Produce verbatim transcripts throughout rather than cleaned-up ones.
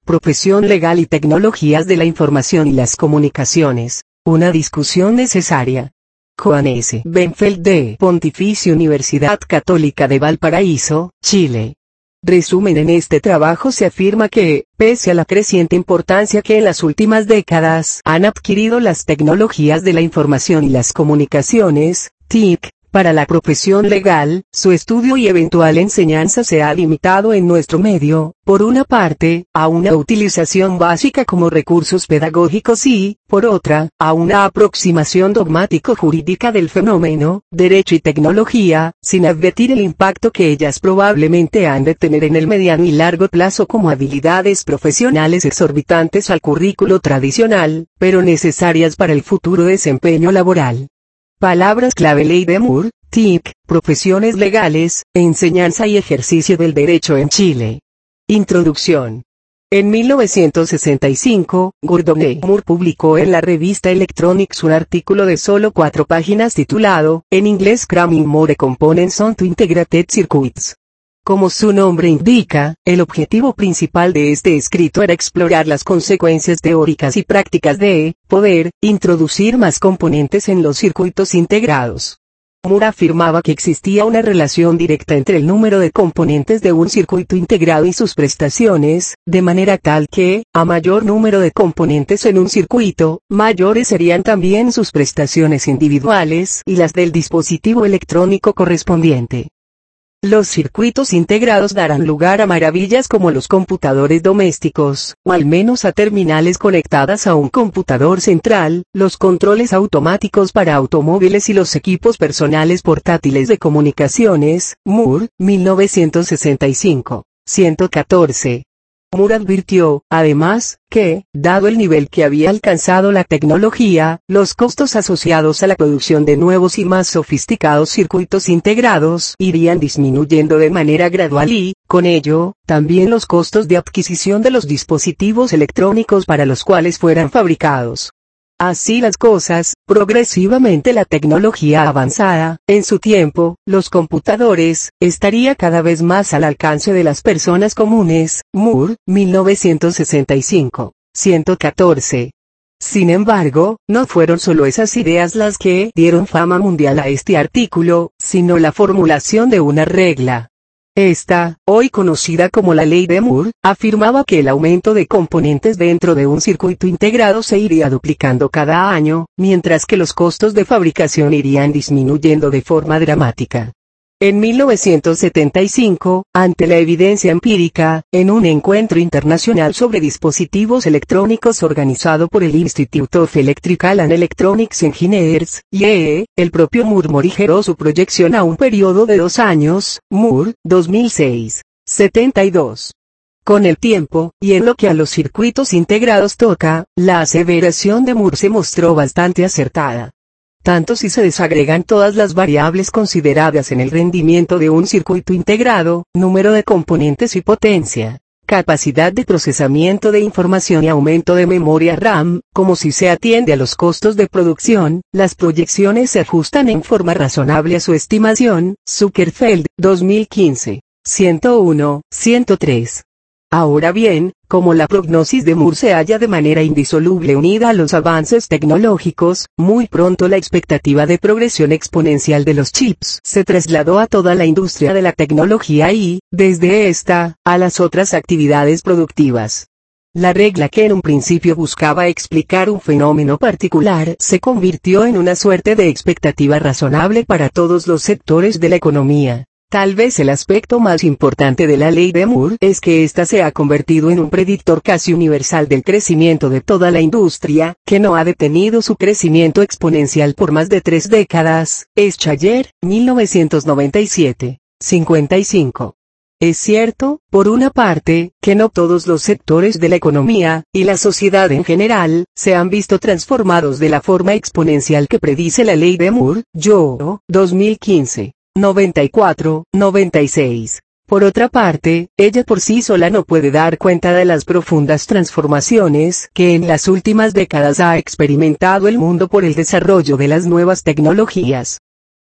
profesión legal y tecnologías de la información y las comunicaciones, una discusión necesaria. Joan S. Benfeld de Pontificia Universidad Católica de Valparaíso, Chile. Resumen: en este trabajo se afirma que, pese a la creciente importancia que en las últimas décadas han adquirido las tecnologías de la información y las comunicaciones, T I C, para la profesión legal, su estudio y eventual enseñanza se ha limitado en nuestro medio, por una parte, a una utilización básica como recursos pedagógicos y, por otra, a una aproximación dogmático-jurídica del fenómeno, derecho y tecnología, sin advertir el impacto que ellas probablemente han de tener en el mediano y largo plazo como habilidades profesionales exorbitantes al currículo tradicional, pero necesarias para el futuro desempeño laboral. Palabras clave: Ley de Moore, T I C, profesiones legales, enseñanza y ejercicio del derecho en Chile. Introducción. En mil novecientos sesenta y cinco, Gordon E. Moore publicó en la revista Electronics un artículo de solo cuatro páginas titulado, en inglés Cramming More Components onto Integrated Circuits. Como su nombre indica, el objetivo principal de este escrito era explorar las consecuencias teóricas y prácticas de poder introducir más componentes en los circuitos integrados. Moore afirmaba que existía una relación directa entre el número de componentes de un circuito integrado y sus prestaciones, de manera tal que, a mayor número de componentes en un circuito, mayores serían también sus prestaciones individuales y las del dispositivo electrónico correspondiente. Los circuitos integrados darán lugar a maravillas como los computadores domésticos, o al menos a terminales conectadas a un computador central, los controles automáticos para automóviles y los equipos personales portátiles de comunicaciones. Moore, mil novecientos sesenta y cinco, ciento catorce. Moore advirtió, además, que, dado el nivel que había alcanzado la tecnología, los costos asociados a la producción de nuevos y más sofisticados circuitos integrados irían disminuyendo de manera gradual y, con ello, también los costos de adquisición de los dispositivos electrónicos para los cuales fueran fabricados. Así las cosas, progresivamente la tecnología avanzada, en su tiempo, los computadores, estaría cada vez más al alcance de las personas comunes. Moore, mil novecientos sesenta y cinco, ciento catorce. Sin embargo, no fueron solo esas ideas las que dieron fama mundial a este artículo, sino la formulación de una regla. Esta, hoy conocida como la Ley de Moore, afirmaba que el aumento de componentes dentro de un circuito integrado se iría duplicando cada año, mientras que los costos de fabricación irían disminuyendo de forma dramática. En mil novecientos setenta y cinco, ante la evidencia empírica, en un encuentro internacional sobre dispositivos electrónicos organizado por el Institute of Electrical and Electronics Engineers, I E E, el propio Moore morigeró su proyección a un periodo de dos años. Moore, dos mil seis, setenta y dos. Con el tiempo, y en lo que a los circuitos integrados toca, la aseveración de Moore se mostró bastante acertada. Tanto si se desagregan todas las variables consideradas en el rendimiento de un circuito integrado, número de componentes y potencia, capacidad de procesamiento de información y aumento de memoria RAM, como si se atiende a los costos de producción, las proyecciones se ajustan en forma razonable a su estimación. Zuckerfeld, dos mil quince, ciento uno, ciento tres. Ahora bien, como la prognosis de Moore se halla de manera indisoluble unida a los avances tecnológicos, muy pronto la expectativa de progresión exponencial de los chips se trasladó a toda la industria de la tecnología y, desde esta, a las otras actividades productivas. La regla que en un principio buscaba explicar un fenómeno particular se convirtió en una suerte de expectativa razonable para todos los sectores de la economía. Tal vez el aspecto más importante de la Ley de Moore es que ésta se ha convertido en un predictor casi universal del crecimiento de toda la industria, que no ha detenido su crecimiento exponencial por más de tres décadas. Eschayer, mil novecientos noventa y siete, cincuenta y cinco. Es cierto, por una parte, que no todos los sectores de la economía, y la sociedad en general, se han visto transformados de la forma exponencial que predice la Ley de Moore. Yo, dos mil quince. noventa y cuatro, noventa y seis. Por otra parte, ella por sí sola no puede dar cuenta de las profundas transformaciones que en las últimas décadas ha experimentado el mundo por el desarrollo de las nuevas tecnologías.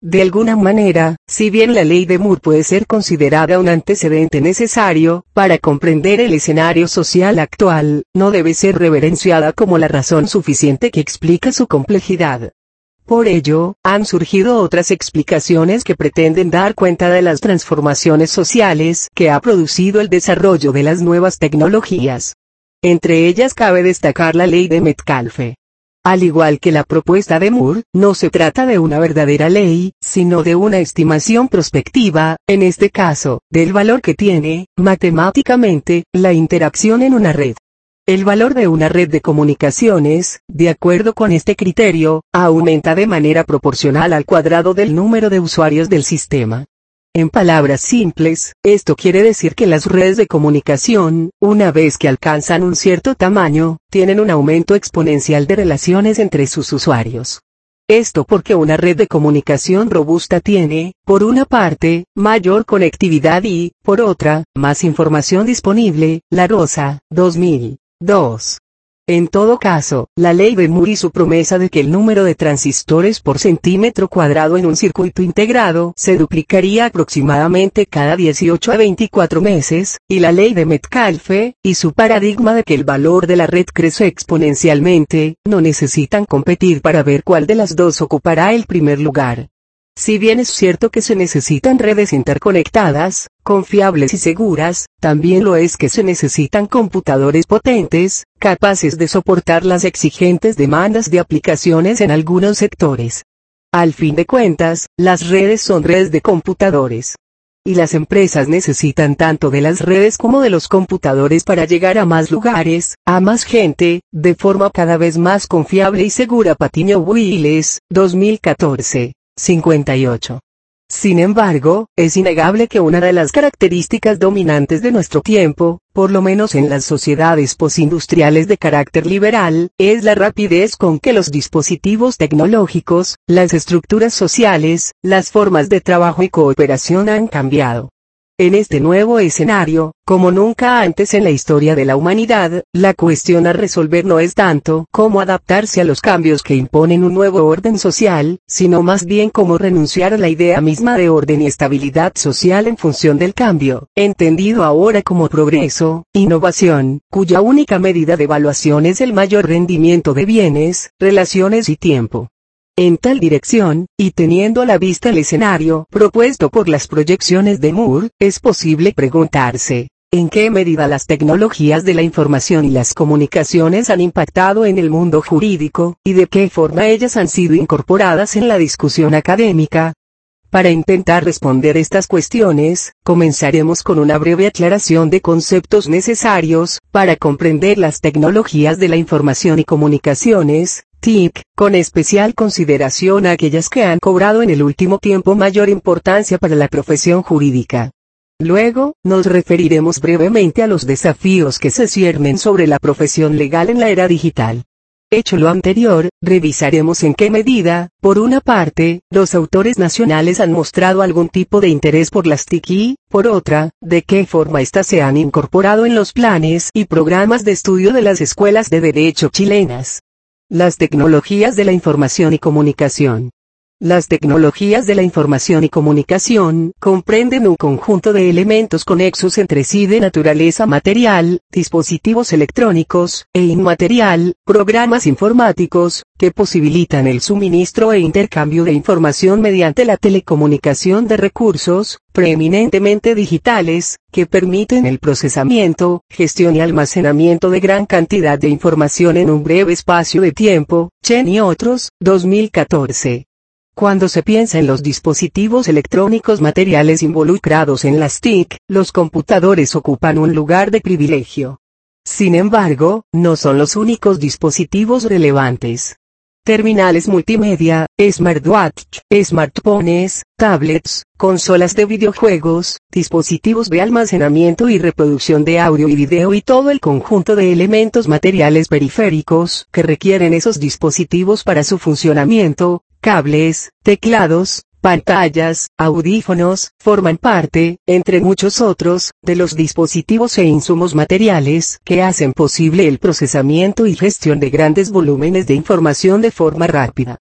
De alguna manera, si bien la ley de Moore puede ser considerada un antecedente necesario para comprender el escenario social actual, no debe ser reverenciada como la razón suficiente que explica su complejidad. Por ello, han surgido otras explicaciones que pretenden dar cuenta de las transformaciones sociales que ha producido el desarrollo de las nuevas tecnologías. Entre ellas cabe destacar la ley de Metcalfe. Al igual que la propuesta de Moore, no se trata de una verdadera ley, sino de una estimación prospectiva, en este caso, del valor que tiene, matemáticamente, la interacción en una red. El valor de una red de comunicaciones, de acuerdo con este criterio, aumenta de manera proporcional al cuadrado del número de usuarios del sistema. En palabras simples, esto quiere decir que las redes de comunicación, una vez que alcanzan un cierto tamaño, tienen un aumento exponencial de relaciones entre sus usuarios. Esto porque una red de comunicación robusta tiene, por una parte, mayor conectividad y, por otra, más información disponible. La Rosa, dos mil dos. En todo caso, la ley de Moore y su promesa de que el número de transistores por centímetro cuadrado en un circuito integrado se duplicaría aproximadamente cada dieciocho a veinticuatro meses, y la ley de Metcalfe, y su paradigma de que el valor de la red crece exponencialmente, no necesitan competir para ver cuál de las dos ocupará el primer lugar. Si bien es cierto que se necesitan redes interconectadas, confiables y seguras, también lo es que se necesitan computadores potentes, capaces de soportar las exigentes demandas de aplicaciones en algunos sectores. Al fin de cuentas, las redes son redes de computadores. Y las empresas necesitan tanto de las redes como de los computadores para llegar a más lugares, a más gente, de forma cada vez más confiable y segura. Patiño Willis, dos mil catorce. cincuenta y ocho. Sin embargo, es innegable que una de las características dominantes de nuestro tiempo, por lo menos en las sociedades postindustriales de carácter liberal, es la rapidez con que los dispositivos tecnológicos, las estructuras sociales, las formas de trabajo y cooperación han cambiado. En este nuevo escenario, como nunca antes en la historia de la humanidad, la cuestión a resolver no es tanto cómo adaptarse a los cambios que imponen un nuevo orden social, sino más bien cómo renunciar a la idea misma de orden y estabilidad social en función del cambio, entendido ahora como progreso, innovación, cuya única medida de evaluación es el mayor rendimiento de bienes, relaciones y tiempo. En tal dirección, y teniendo a la vista el escenario propuesto por las proyecciones de Moore, es posible preguntarse, ¿en qué medida las tecnologías de la información y las comunicaciones han impactado en el mundo jurídico, y de qué forma ellas han sido incorporadas en la discusión académica? Para intentar responder estas cuestiones, comenzaremos con una breve aclaración de conceptos necesarios para comprender las tecnologías de la información y comunicaciones, T I C, con especial consideración a aquellas que han cobrado en el último tiempo mayor importancia para la profesión jurídica. Luego, nos referiremos brevemente a los desafíos que se ciernen sobre la profesión legal en la era digital. Hecho lo anterior, revisaremos en qué medida, por una parte, los autores nacionales han mostrado algún tipo de interés por las T I C y, por otra, de qué forma éstas se han incorporado en los planes y programas de estudio de las escuelas de derecho chilenas. Las tecnologías de la información y comunicación. Las tecnologías de la información y comunicación comprenden un conjunto de elementos conexos entre sí de naturaleza material, dispositivos electrónicos, e inmaterial, programas informáticos, que posibilitan el suministro e intercambio de información mediante la telecomunicación de recursos, preeminentemente digitales, que permiten el procesamiento, gestión y almacenamiento de gran cantidad de información en un breve espacio de tiempo. Chen y otros, dos mil catorce. Cuando se piensa en los dispositivos electrónicos materiales involucrados en las T I C, los computadores ocupan un lugar de privilegio. Sin embargo, no son los únicos dispositivos relevantes. Terminales multimedia, smartwatch, smartphones, tablets, consolas de videojuegos, dispositivos de almacenamiento y reproducción de audio y video y todo el conjunto de elementos materiales periféricos que requieren esos dispositivos para su funcionamiento, cables, teclados, pantallas, audífonos, forman parte, entre muchos otros, de los dispositivos e insumos materiales que hacen posible el procesamiento y gestión de grandes volúmenes de información de forma rápida.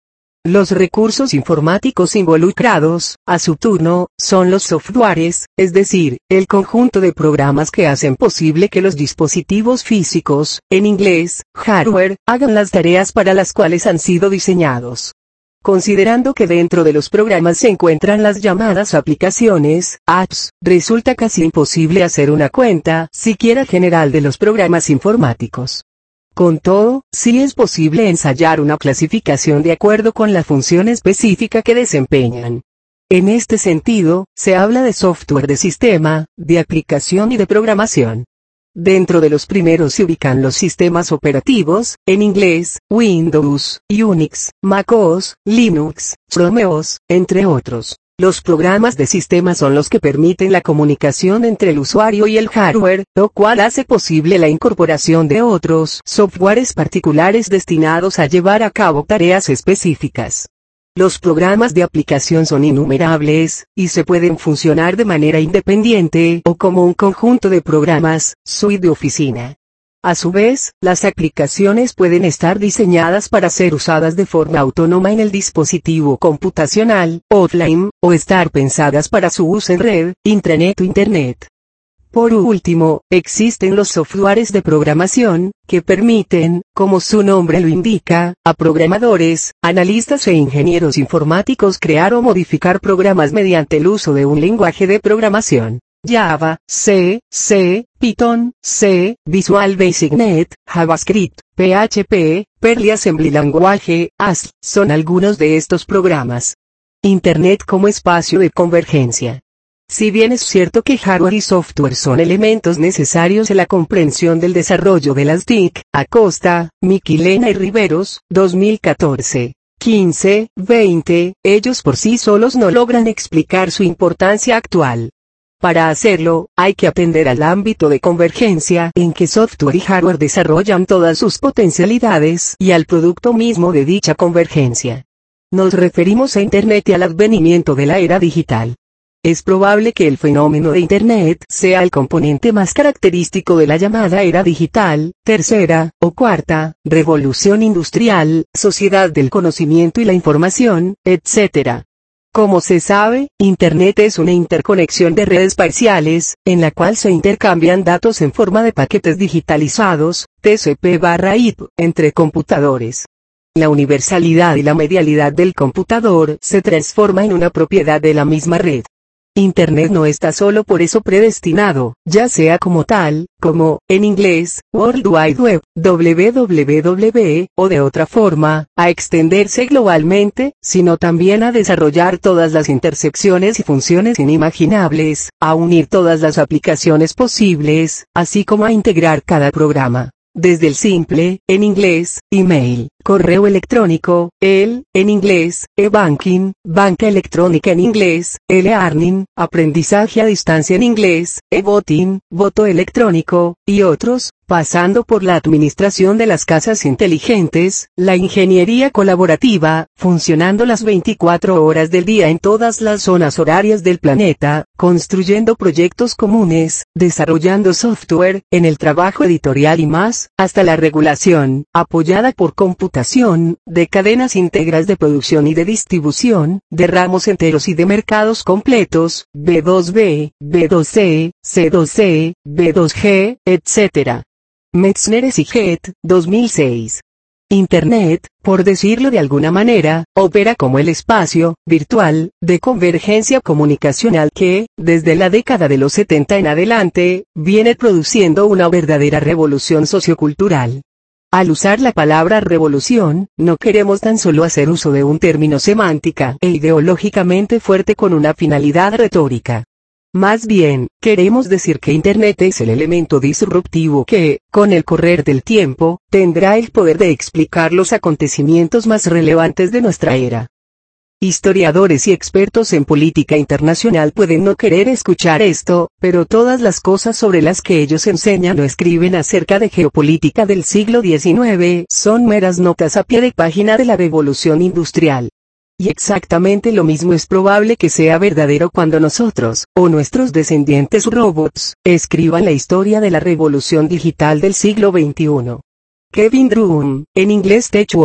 Los recursos informáticos involucrados, a su turno, son los softwares, es decir, el conjunto de programas que hacen posible que los dispositivos físicos, en inglés, hardware, hagan las tareas para las cuales han sido diseñados. Considerando que dentro de los programas se encuentran las llamadas aplicaciones, apps, resulta casi imposible hacer una cuenta, siquiera general de los programas informáticos. Con todo, sí es posible ensayar una clasificación de acuerdo con la función específica que desempeñan. En este sentido, se habla de software de sistema, de aplicación y de programación. Dentro de los primeros se ubican los sistemas operativos, en inglés, Windows, Unix, macOS, Linux, Chromeos, entre otros. Los programas de sistema son los que permiten la comunicación entre el usuario y el hardware, lo cual hace posible la incorporación de otros softwares particulares destinados a llevar a cabo tareas específicas. Los programas de aplicación son innumerables, y se pueden funcionar de manera independiente o como un conjunto de programas, suite de oficina. A su vez, las aplicaciones pueden estar diseñadas para ser usadas de forma autónoma en el dispositivo computacional, offline, o estar pensadas para su uso en red, intranet o Internet. Por último, existen los softwares de programación, que permiten, como su nombre lo indica, a programadores, analistas e ingenieros informáticos crear o modificar programas mediante el uso de un lenguaje de programación. Java, C, C, Python, C, Visual Basic Net, JavaScript, P H P, Perl y Assembly Language, A S L, son algunos de estos programas. Internet como espacio de convergencia. Si bien es cierto que hardware y software son elementos necesarios en la comprensión del desarrollo de las T I C, Acosta, Miquilena y Riveros, dos mil catorce, quince, veinte, ellos por sí solos no logran explicar su importancia actual. Para hacerlo, hay que atender al ámbito de convergencia en que software y hardware desarrollan todas sus potencialidades y al producto mismo de dicha convergencia. Nos referimos a Internet y al advenimiento de la era digital. Es probable que el fenómeno de Internet sea el componente más característico de la llamada era digital, tercera, o cuarta, revolución industrial, sociedad del conocimiento y la información, etcétera. Como se sabe, Internet es una interconexión de redes parciales, en la cual se intercambian datos en forma de paquetes digitalizados, T C P/I P, entre computadores. La universalidad y la medialidad del computador se transforma en una propiedad de la misma red. Internet no está solo por eso predestinado, ya sea como tal, como, en inglés, World Wide Web, W W W, o de otra forma, a extenderse globalmente, sino también a desarrollar todas las intersecciones y funciones inimaginables, a unir todas las aplicaciones posibles, así como a integrar cada programa. Desde el simple, en inglés, email, correo electrónico, el, en inglés, e-banking, banca electrónica en inglés, e-learning, aprendizaje a distancia en inglés, e-voting, voto electrónico, y otros, pasando por la administración de las casas inteligentes, la ingeniería colaborativa, funcionando las veinticuatro horas del día en todas las zonas horarias del planeta, construyendo proyectos comunes, desarrollando software, en el trabajo editorial y más, hasta la regulación, apoyada por computación, de cadenas íntegras de producción y de distribución, de ramos enteros y de mercados completos, B dos B, B dos C, C dos C, B dos G, etcétera. Metzner y Get, dos mil seis. Internet, por decirlo de alguna manera, opera como el espacio virtual de convergencia comunicacional que, desde la década de los setenta en adelante, viene produciendo una verdadera revolución sociocultural. Al usar la palabra revolución, no queremos tan solo hacer uso de un término semántica e ideológicamente fuerte con una finalidad retórica. Más bien, queremos decir que Internet es el elemento disruptivo que, con el correr del tiempo, tendrá el poder de explicar los acontecimientos más relevantes de nuestra era. Historiadores y expertos en política internacional pueden no querer escuchar esto, pero todas las cosas sobre las que ellos enseñan o escriben acerca de geopolítica del siglo diecinueve son meras notas a pie de página de la revolución industrial. Y exactamente lo mismo es probable que sea verdadero cuando nosotros, o nuestros descendientes robots, escriban la historia de la revolución digital del siglo veintiuno. Kevin Drumm, en inglés Tech World.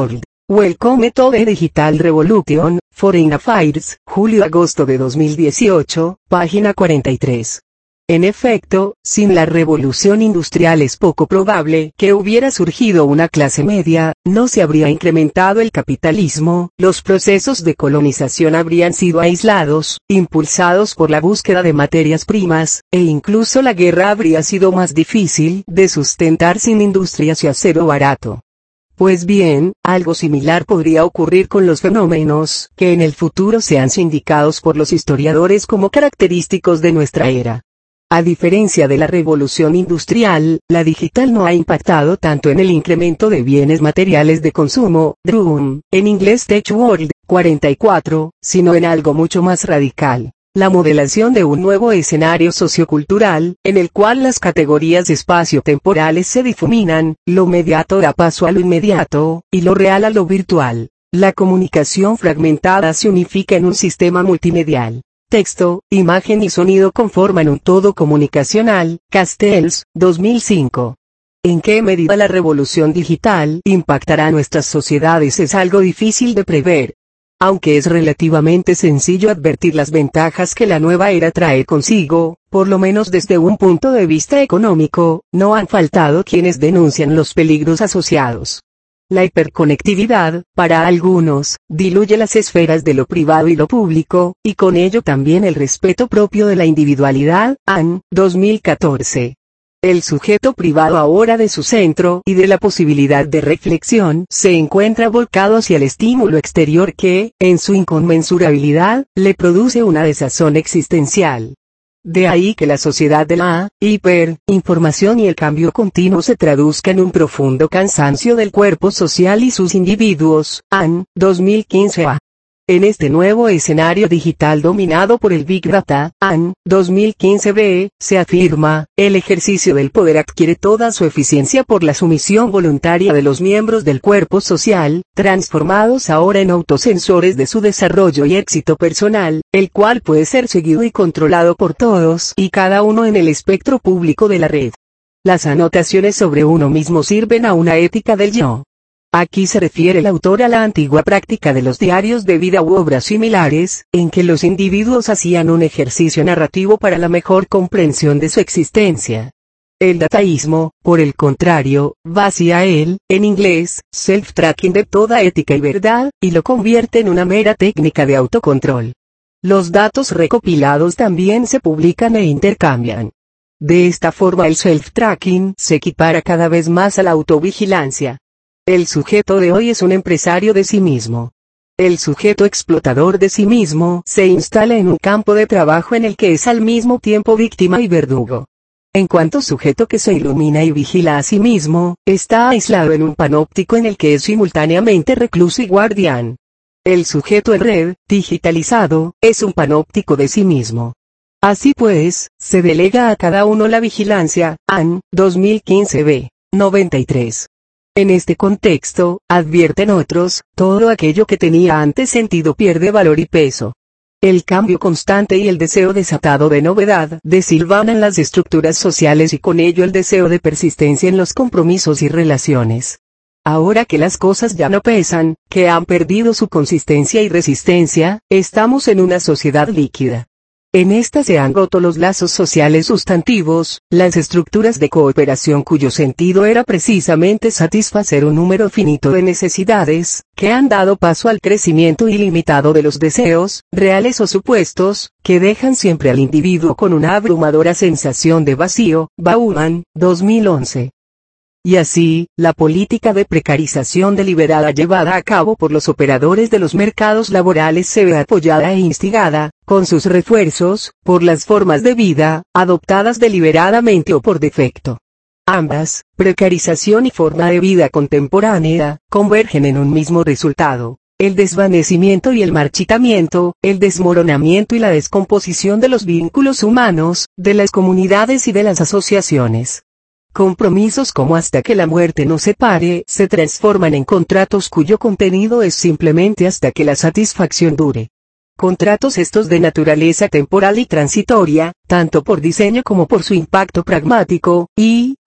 Welcome to the Digital Revolution, Foreign Affairs, julio-agosto de dos mil dieciocho, página cuarenta y tres. En efecto, sin la revolución industrial es poco probable que hubiera surgido una clase media, no se habría incrementado el capitalismo, los procesos de colonización habrían sido aislados, impulsados por la búsqueda de materias primas, e incluso la guerra habría sido más difícil de sustentar sin industrias y acero barato. Pues bien, algo similar podría ocurrir con los fenómenos que en el futuro sean sindicados por los historiadores como característicos de nuestra era. A diferencia de la revolución industrial, la digital no ha impactado tanto en el incremento de bienes materiales de consumo, D R U M, en inglés Tech World, cuarenta y cuatro, sino en algo mucho más radical. La modelación de un nuevo escenario sociocultural, en el cual las categorías espacio-temporales se difuminan, lo mediato da paso a lo inmediato, y lo real a lo virtual. La comunicación fragmentada se unifica en un sistema multimedial. Texto, imagen y sonido conforman un todo comunicacional. Castells, dos mil cinco. ¿En qué medida la revolución digital impactará nuestras sociedades? Es algo difícil de prever. Aunque es relativamente sencillo advertir las ventajas que la nueva era trae consigo, por lo menos desde un punto de vista económico, no han faltado quienes denuncian los peligros asociados. La hiperconectividad, para algunos, diluye las esferas de lo privado y lo público, y con ello también el respeto propio de la individualidad. Ann, dos mil catorce. El sujeto privado ahora de su centro y de la posibilidad de reflexión se encuentra volcado hacia el estímulo exterior que, en su inconmensurabilidad, le produce una desazón existencial. De ahí que la sociedad de la hiperinformación y el cambio continuo se traduzca en un profundo cansancio del cuerpo social y sus individuos. Ann, dos mil quince a. En este nuevo escenario digital dominado por el Big Data, Ann, dos mil quince b, se afirma, el ejercicio del poder adquiere toda su eficiencia por la sumisión voluntaria de los miembros del cuerpo social, transformados ahora en autosensores de su desarrollo y éxito personal, el cual puede ser seguido y controlado por todos y cada uno en el espectro público de la red. Las anotaciones sobre uno mismo sirven a una ética del yo. Aquí se refiere el autor a la antigua práctica de los diarios de vida u obras similares, en que los individuos hacían un ejercicio narrativo para la mejor comprensión de su existencia. El dataísmo, por el contrario, va hacia él, en inglés, self-tracking de toda ética y verdad, y lo convierte en una mera técnica de autocontrol. Los datos recopilados también se publican e intercambian. De esta forma el self-tracking se equipara cada vez más a la autovigilancia. El sujeto de hoy es un empresario de sí mismo. El sujeto explotador de sí mismo se instala en un campo de trabajo en el que es al mismo tiempo víctima y verdugo. En cuanto sujeto que se ilumina y vigila a sí mismo, está aislado en un panóptico en el que es simultáneamente recluso y guardián. El sujeto en red, digitalizado, es un panóptico de sí mismo. Así pues, se delega a cada uno la vigilancia. Ann, dos mil quince b, noventa y tres. En este contexto, advierten otros, todo aquello que tenía antes sentido pierde valor y peso. El cambio constante y el deseo desatado de novedad desilvanan las estructuras sociales y con ello el deseo de persistencia en los compromisos y relaciones. Ahora que las cosas ya no pesan, que han perdido su consistencia y resistencia, estamos en una sociedad líquida. En esta se han roto los lazos sociales sustantivos, las estructuras de cooperación cuyo sentido era precisamente satisfacer un número finito de necesidades, que han dado paso al crecimiento ilimitado de los deseos, reales o supuestos, que dejan siempre al individuo con una abrumadora sensación de vacío. Bauman, dos mil once. Y así, la política de precarización deliberada llevada a cabo por los operadores de los mercados laborales se ve apoyada e instigada, con sus refuerzos, por las formas de vida, adoptadas deliberadamente o por defecto. Ambas, precarización y forma de vida contemporánea, convergen en un mismo resultado: el desvanecimiento y el marchitamiento, el desmoronamiento y la descomposición de los vínculos humanos, de las comunidades y de las asociaciones. Compromisos como hasta que la muerte nos separe se transforman en contratos cuyo contenido es simplemente hasta que la satisfacción dure. Contratos estos de naturaleza temporal y transitoria, tanto por diseño como por su impacto pragmático, y,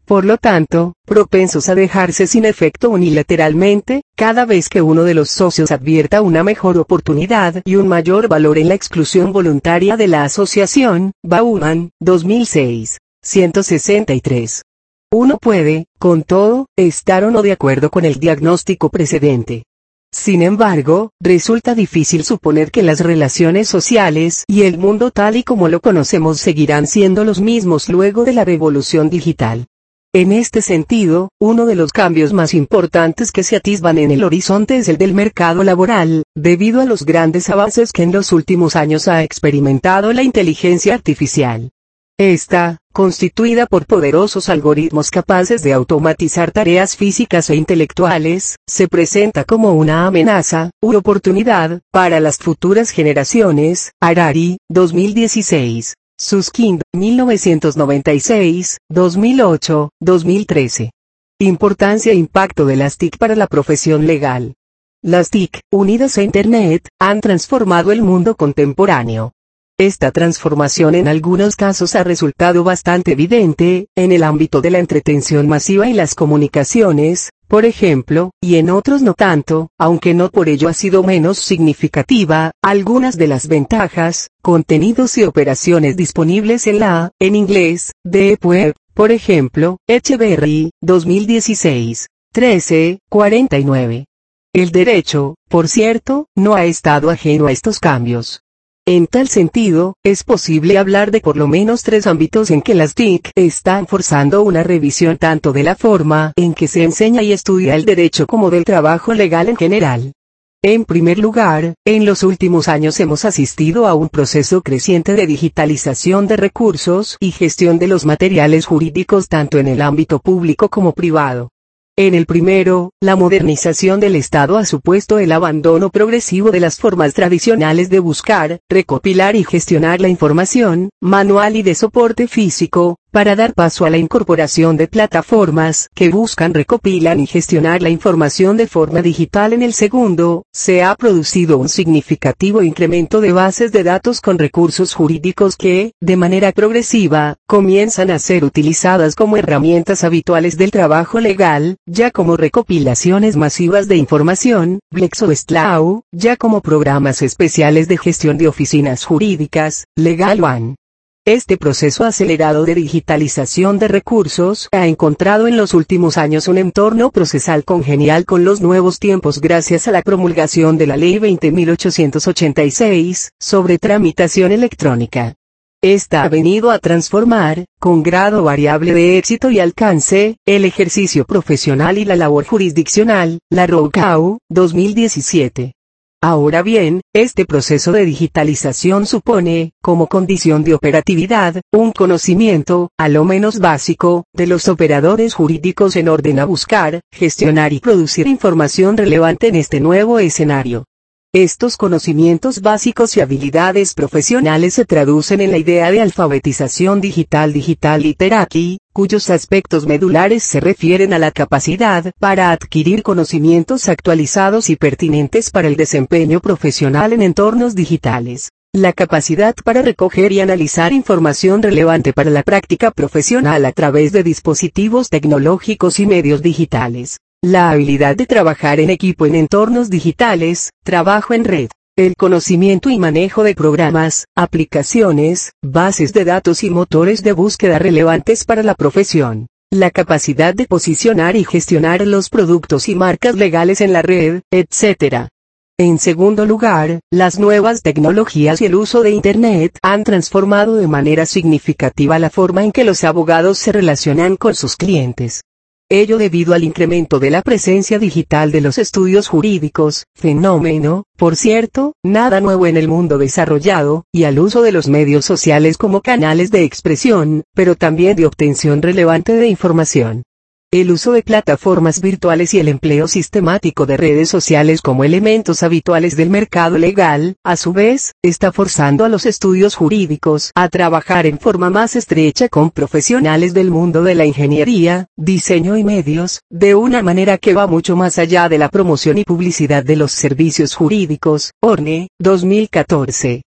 Por lo tanto, propensos a dejarse sin efecto unilateralmente, cada vez que uno de los socios advierta una mejor oportunidad y un mayor valor en la exclusión voluntaria de la asociación. Bauman, dos mil seis, ciento sesenta y tres. Uno puede, con todo, estar o no de acuerdo con el diagnóstico precedente. Sin embargo, resulta difícil suponer que las relaciones sociales y el mundo tal y como lo conocemos seguirán siendo los mismos luego de la revolución digital. En este sentido, uno de los cambios más importantes que se atisban en el horizonte es el del mercado laboral, debido a los grandes avances que en los últimos años ha experimentado la inteligencia artificial. Esta, constituida por poderosos algoritmos capaces de automatizar tareas físicas e intelectuales, se presenta como una amenaza, u oportunidad, para las futuras generaciones. Harari, dos mil dieciséis. Susskind, mil novecientos noventa y seis, dos mil ocho, dos mil trece. Importancia e impacto de las T I C para la profesión legal. Las T I C, unidas a Internet, han transformado el mundo contemporáneo. Esta transformación en algunos casos ha resultado bastante evidente, en el ámbito de la entretención masiva y las comunicaciones, por ejemplo, y en otros no tanto, aunque no por ello ha sido menos significativa. Algunas de las ventajas, contenidos y operaciones disponibles en la, en inglés, Deep Web, por ejemplo, Echeverry, dos mil dieciséis, trece, cuarenta y nueve. El derecho, por cierto, no ha estado ajeno a estos cambios. En tal sentido, es posible hablar de por lo menos tres ámbitos en que las T I C están forzando una revisión tanto de la forma en que se enseña y estudia el derecho como del trabajo legal en general. En primer lugar, en los últimos años hemos asistido a un proceso creciente de digitalización de recursos y gestión de los materiales jurídicos tanto en el ámbito público como privado. En el primero, la modernización del Estado ha supuesto el abandono progresivo de las formas tradicionales de buscar, recopilar y gestionar la información, manual y de soporte físico, para dar paso a la incorporación de plataformas que buscan, recopilan y gestionar la información de forma digital. En el segundo, se ha producido un significativo incremento de bases de datos con recursos jurídicos que, de manera progresiva, comienzan a ser utilizadas como herramientas habituales del trabajo legal, ya como recopilaciones masivas de información, Blex o Stlau, ya como programas especiales de gestión de oficinas jurídicas, Legal One. Este proceso acelerado de digitalización de recursos ha encontrado en los últimos años un entorno procesal congenial con los nuevos tiempos gracias a la promulgación de la Ley veinte mil ochocientos ochenta y seis, sobre tramitación electrónica. Esta ha venido a transformar, con grado variable de éxito y alcance, el ejercicio profesional y la labor jurisdiccional. La Roukau, dos mil diecisiete. Ahora bien, este proceso de digitalización supone, como condición de operatividad, un conocimiento, a lo menos básico, de los operadores jurídicos en orden a buscar, gestionar y producir información relevante en este nuevo escenario. Estos conocimientos básicos y habilidades profesionales se traducen en la idea de alfabetización digital digital literati, cuyos aspectos medulares se refieren a la capacidad para adquirir conocimientos actualizados y pertinentes para el desempeño profesional en entornos digitales, la capacidad para recoger y analizar información relevante para la práctica profesional a través de dispositivos tecnológicos y medios digitales, la habilidad de trabajar en equipo en entornos digitales, trabajo en red, el conocimiento y manejo de programas, aplicaciones, bases de datos y motores de búsqueda relevantes para la profesión, la capacidad de posicionar y gestionar los productos y marcas legales en la red, etcétera. En segundo lugar, las nuevas tecnologías y el uso de Internet han transformado de manera significativa la forma en que los abogados se relacionan con sus clientes. Ello debido al incremento de la presencia digital de los estudios jurídicos, fenómeno, por cierto, nada nuevo en el mundo desarrollado, y al uso de los medios sociales como canales de expresión, pero también de obtención relevante de información. El uso de plataformas virtuales y el empleo sistemático de redes sociales como elementos habituales del mercado legal, a su vez, está forzando a los estudios jurídicos a trabajar en forma más estrecha con profesionales del mundo de la ingeniería, diseño y medios, de una manera que va mucho más allá de la promoción y publicidad de los servicios jurídicos. Orne, dos mil catorce.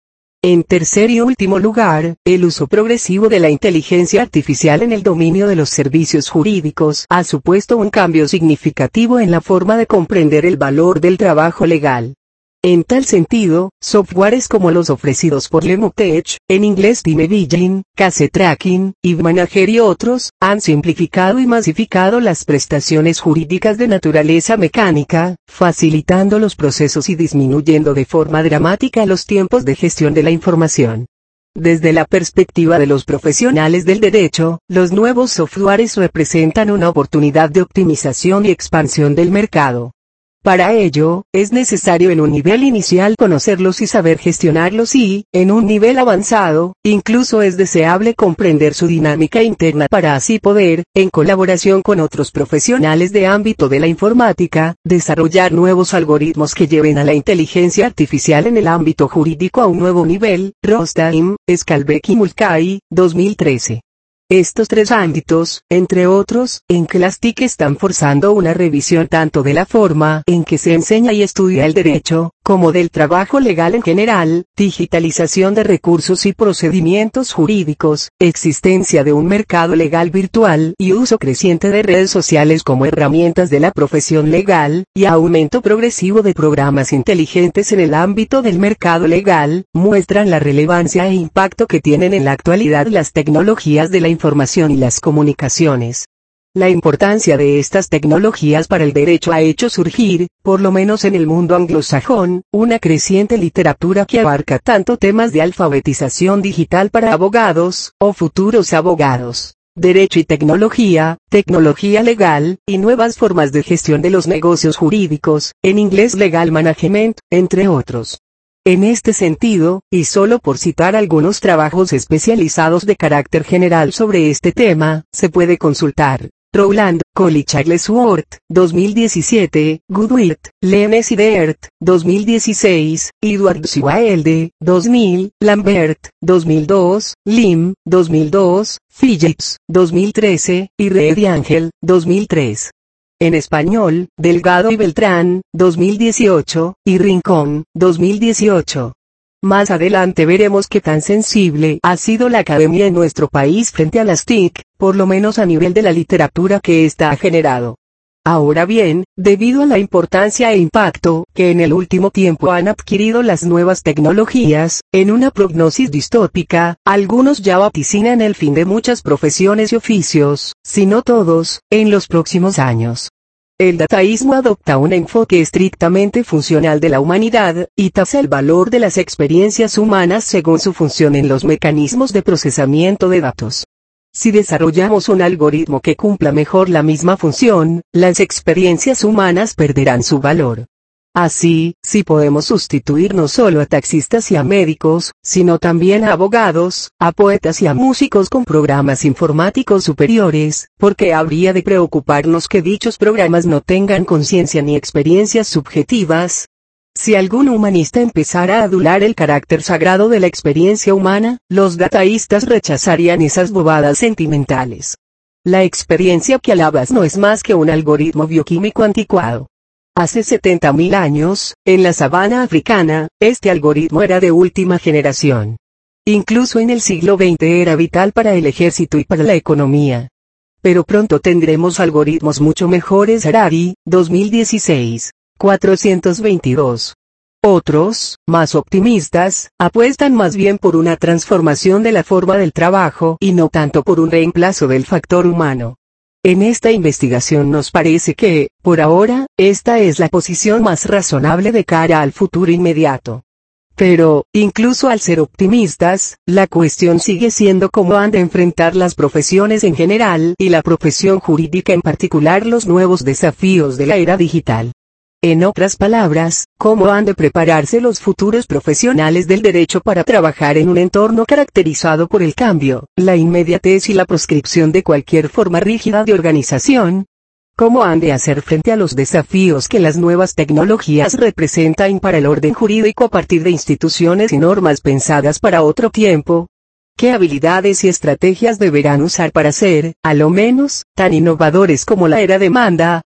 En tercer y último lugar, el uso progresivo de la inteligencia artificial en el dominio de los servicios jurídicos ha supuesto un cambio significativo en la forma de comprender el valor del trabajo legal. En tal sentido, softwares como los ofrecidos por Lemotech, en inglés Time Billing, Case Tracking, eManager y otros, han simplificado y masificado las prestaciones jurídicas de naturaleza mecánica, facilitando los procesos y disminuyendo de forma dramática los tiempos de gestión de la información. Desde la perspectiva de los profesionales del derecho, los nuevos softwares representan una oportunidad de optimización y expansión del mercado. Para ello, es necesario en un nivel inicial conocerlos y saber gestionarlos y, en un nivel avanzado, incluso es deseable comprender su dinámica interna para así poder, en colaboración con otros profesionales de ámbito de la informática, desarrollar nuevos algoritmos que lleven a la inteligencia artificial en el ámbito jurídico a un nuevo nivel. Rostheim, Scalbeck y Mulcahy, dos mil trece. Estos tres ámbitos, entre otros, en que las T I C están forzando una revisión tanto de la forma en que se enseña y estudia el derecho, como del trabajo legal en general, digitalización de recursos y procedimientos jurídicos, existencia de un mercado legal virtual y uso creciente de redes sociales como herramientas de la profesión legal, y aumento progresivo de programas inteligentes en el ámbito del mercado legal, muestran la relevancia e impacto que tienen en la actualidad las tecnologías de la información y las comunicaciones. La importancia de estas tecnologías para el derecho ha hecho surgir, por lo menos en el mundo anglosajón, una creciente literatura que abarca tanto temas de alfabetización digital para abogados, o futuros abogados, derecho y tecnología, tecnología legal, y nuevas formas de gestión de los negocios jurídicos, en inglés legal management, entre otros. En este sentido, y solo por citar algunos trabajos especializados de carácter general sobre este tema, se puede consultar Rowland, Cole Charlesworth, dos mil diecisiete, Goodwit, Lennes y Deert, dos mil dieciséis, Edward Siwaelde, dos mil, Lambert, dos mil dos, Lim, dos mil dos, Phillips, dos mil trece, y Red y Ángel, dos mil tres. En español, Delgado y Beltrán, dos mil dieciocho, y Rincón, dos mil dieciocho. Más adelante veremos qué tan sensible ha sido la academia en nuestro país frente a las T I C, por lo menos a nivel de la literatura que ésta ha generado. Ahora bien, debido a la importancia e impacto que en el último tiempo han adquirido las nuevas tecnologías, en una prognosis distópica, algunos ya vaticinan el fin de muchas profesiones y oficios, si no todos, en los próximos años. El dataísmo adopta un enfoque estrictamente funcional de la humanidad, y tasa el valor de las experiencias humanas según su función en los mecanismos de procesamiento de datos. Si desarrollamos un algoritmo que cumpla mejor la misma función, las experiencias humanas perderán su valor. Así, si podemos sustituir no solo a taxistas y a médicos, sino también a abogados, a poetas y a músicos con programas informáticos superiores, ¿por qué habría de preocuparnos que dichos programas no tengan conciencia ni experiencias subjetivas? Si algún humanista empezara a adular el carácter sagrado de la experiencia humana, los dataístas rechazarían esas bobadas sentimentales. La experiencia que alabas no es más que un algoritmo bioquímico anticuado. Hace setenta mil años, en la sabana africana, este algoritmo era de última generación. Incluso en el siglo veinte era vital para el ejército y para la economía. Pero pronto tendremos algoritmos mucho mejores. Harari, dos mil dieciséis, cuatrocientos veintidós. Otros, más optimistas, apuestan más bien por una transformación de la forma del trabajo y no tanto por un reemplazo del factor humano. En esta investigación nos parece que, por ahora, esta es la posición más razonable de cara al futuro inmediato. Pero, incluso al ser optimistas, la cuestión sigue siendo cómo han de enfrentar las profesiones en general y la profesión jurídica en particular los nuevos desafíos de la era digital. En otras palabras, cómo han de prepararse los futuros profesionales del derecho para trabajar en un entorno caracterizado por el cambio, la inmediatez y la proscripción de cualquier forma rígida de organización. ¿Cómo han de hacer frente a los desafíos que las nuevas tecnologías representan para el orden jurídico a partir de instituciones y normas pensadas para otro tiempo? ¿Qué habilidades y estrategias deberán usar para ser, a lo menos, tan innovadores como la era demanda?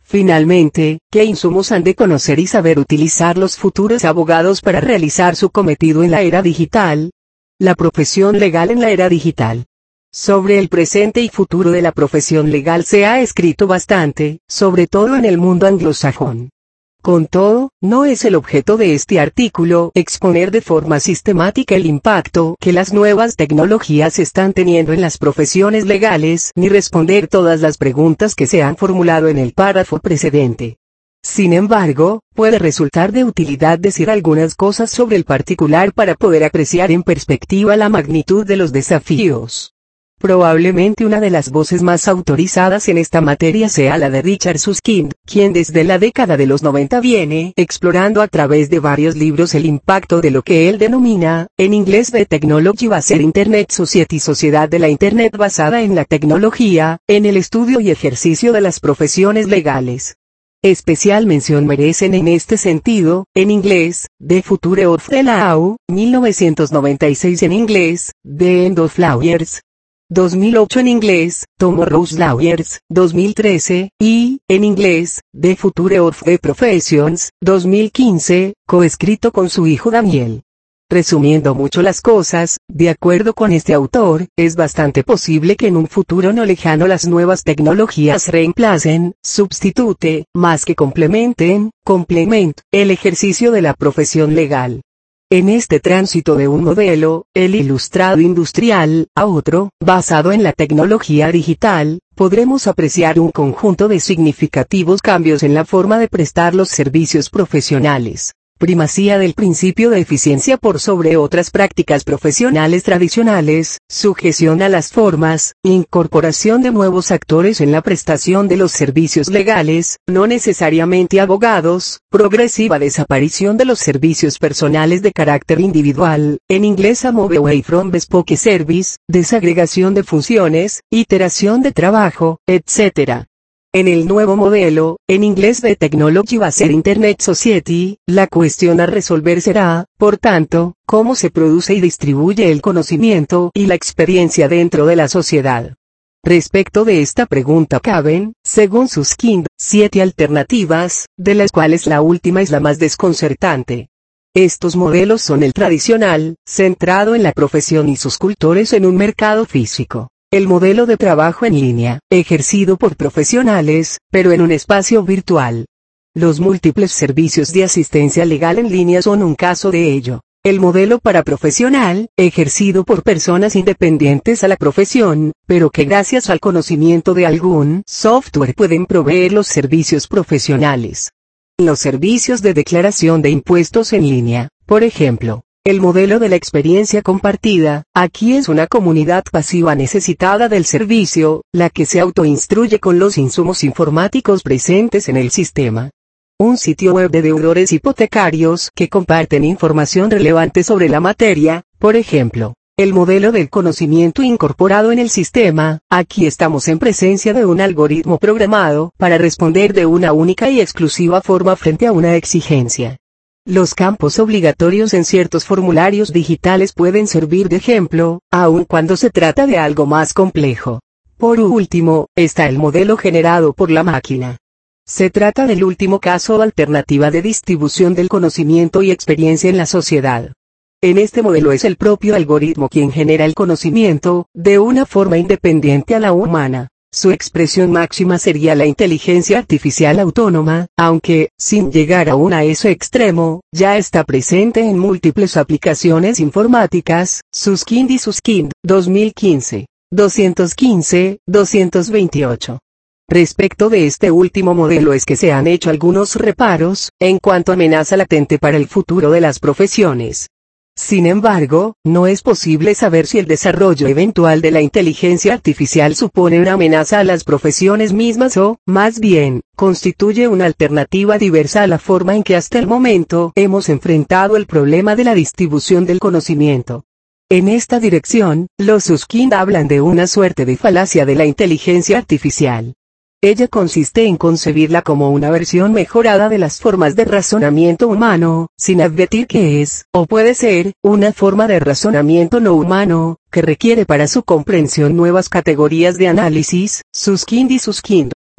Finalmente, ¿qué insumos han de conocer y saber utilizar los futuros abogados para realizar su cometido en la era digital? La profesión legal en la era digital. Sobre el presente y futuro de la profesión legal se ha escrito bastante, sobre todo en el mundo anglosajón. Con todo, no es el objeto de este artículo exponer de forma sistemática el impacto que las nuevas tecnologías están teniendo en las profesiones legales, ni responder todas las preguntas que se han formulado en el párrafo precedente. Sin embargo, puede resultar de utilidad decir algunas cosas sobre el particular para poder apreciar en perspectiva la magnitud de los desafíos. Probablemente una de las voces más autorizadas en esta materia sea la de Richard Susskind, quien desde la década de los noventa viene explorando a través de varios libros el impacto de lo que él denomina, en inglés The Technology Based Internet Society, sociedad de la Internet basada en la tecnología, en el estudio y ejercicio de las profesiones legales. Especial mención merecen en este sentido, en inglés, The Future of the Law, mil novecientos noventa y seis en inglés, The End of Lawyers, dos mil ocho en inglés, Tomorrow's Lawyers, dos mil trece, y, en inglés, The Future of the Professions, dos mil quince, coescrito con su hijo Daniel. Resumiendo mucho las cosas, de acuerdo con este autor, es bastante posible que en un futuro no lejano las nuevas tecnologías reemplacen, substitute, más que complementen, complement, el ejercicio de la profesión legal. En este tránsito de un modelo, el ilustrado industrial, a otro, basado en la tecnología digital, podremos apreciar un conjunto de significativos cambios en la forma de prestar los servicios profesionales. Primacía del principio de eficiencia por sobre otras prácticas profesionales tradicionales, sujeción a las formas, incorporación de nuevos actores en la prestación de los servicios legales, no necesariamente abogados, progresiva desaparición de los servicios personales de carácter individual, en inglés a move away from bespoke service, desagregación de funciones, iteración de trabajo, etcétera. En el nuevo modelo, en inglés The Technology Based Internet Society, la cuestión a resolver será, por tanto, cómo se produce y distribuye el conocimiento y la experiencia dentro de la sociedad. Respecto de esta pregunta caben, según Susskind, siete alternativas, de las cuales la última es la más desconcertante. Estos modelos son el tradicional, centrado en la profesión y sus cultores en un mercado físico. El modelo de trabajo en línea, ejercido por profesionales, pero en un espacio virtual. Los múltiples servicios de asistencia legal en línea son un caso de ello. El modelo paraprofesional, ejercido por personas independientes a la profesión, pero que gracias al conocimiento de algún software pueden proveer los servicios profesionales. Los servicios de declaración de impuestos en línea, por ejemplo. El modelo de la experiencia compartida, aquí es una comunidad pasiva necesitada del servicio, la que se autoinstruye con los insumos informáticos presentes en el sistema. Un sitio web de deudores hipotecarios que comparten información relevante sobre la materia, por ejemplo. El modelo del conocimiento incorporado en el sistema, aquí estamos en presencia de un algoritmo programado para responder de una única y exclusiva forma frente a una exigencia. Los campos obligatorios en ciertos formularios digitales pueden servir de ejemplo, aun cuando se trata de algo más complejo. Por último, está el modelo generado por la máquina. Se trata del último caso o alternativa de distribución del conocimiento y experiencia en la sociedad. En este modelo es el propio algoritmo quien genera el conocimiento, de una forma independiente a la humana. Su expresión máxima sería la inteligencia artificial autónoma, aunque, sin llegar aún a ese extremo, ya está presente en múltiples aplicaciones informáticas. Susskind y Susskind, dos mil quince, doscientos quince, doscientos veintiocho. Respecto de este último modelo es que se han hecho algunos reparos, en cuanto a amenaza latente para el futuro de las profesiones. Sin embargo, no es posible saber si el desarrollo eventual de la inteligencia artificial supone una amenaza a las profesiones mismas o, más bien, constituye una alternativa diversa a la forma en que hasta el momento hemos enfrentado el problema de la distribución del conocimiento. En esta dirección, los Susskind hablan de una suerte de falacia de la inteligencia artificial. Ella consiste en concebirla como una versión mejorada de las formas de razonamiento humano, sin advertir que es, o puede ser, una forma de razonamiento no humano, que requiere para su comprensión nuevas categorías de análisis. Susskind y Susskind.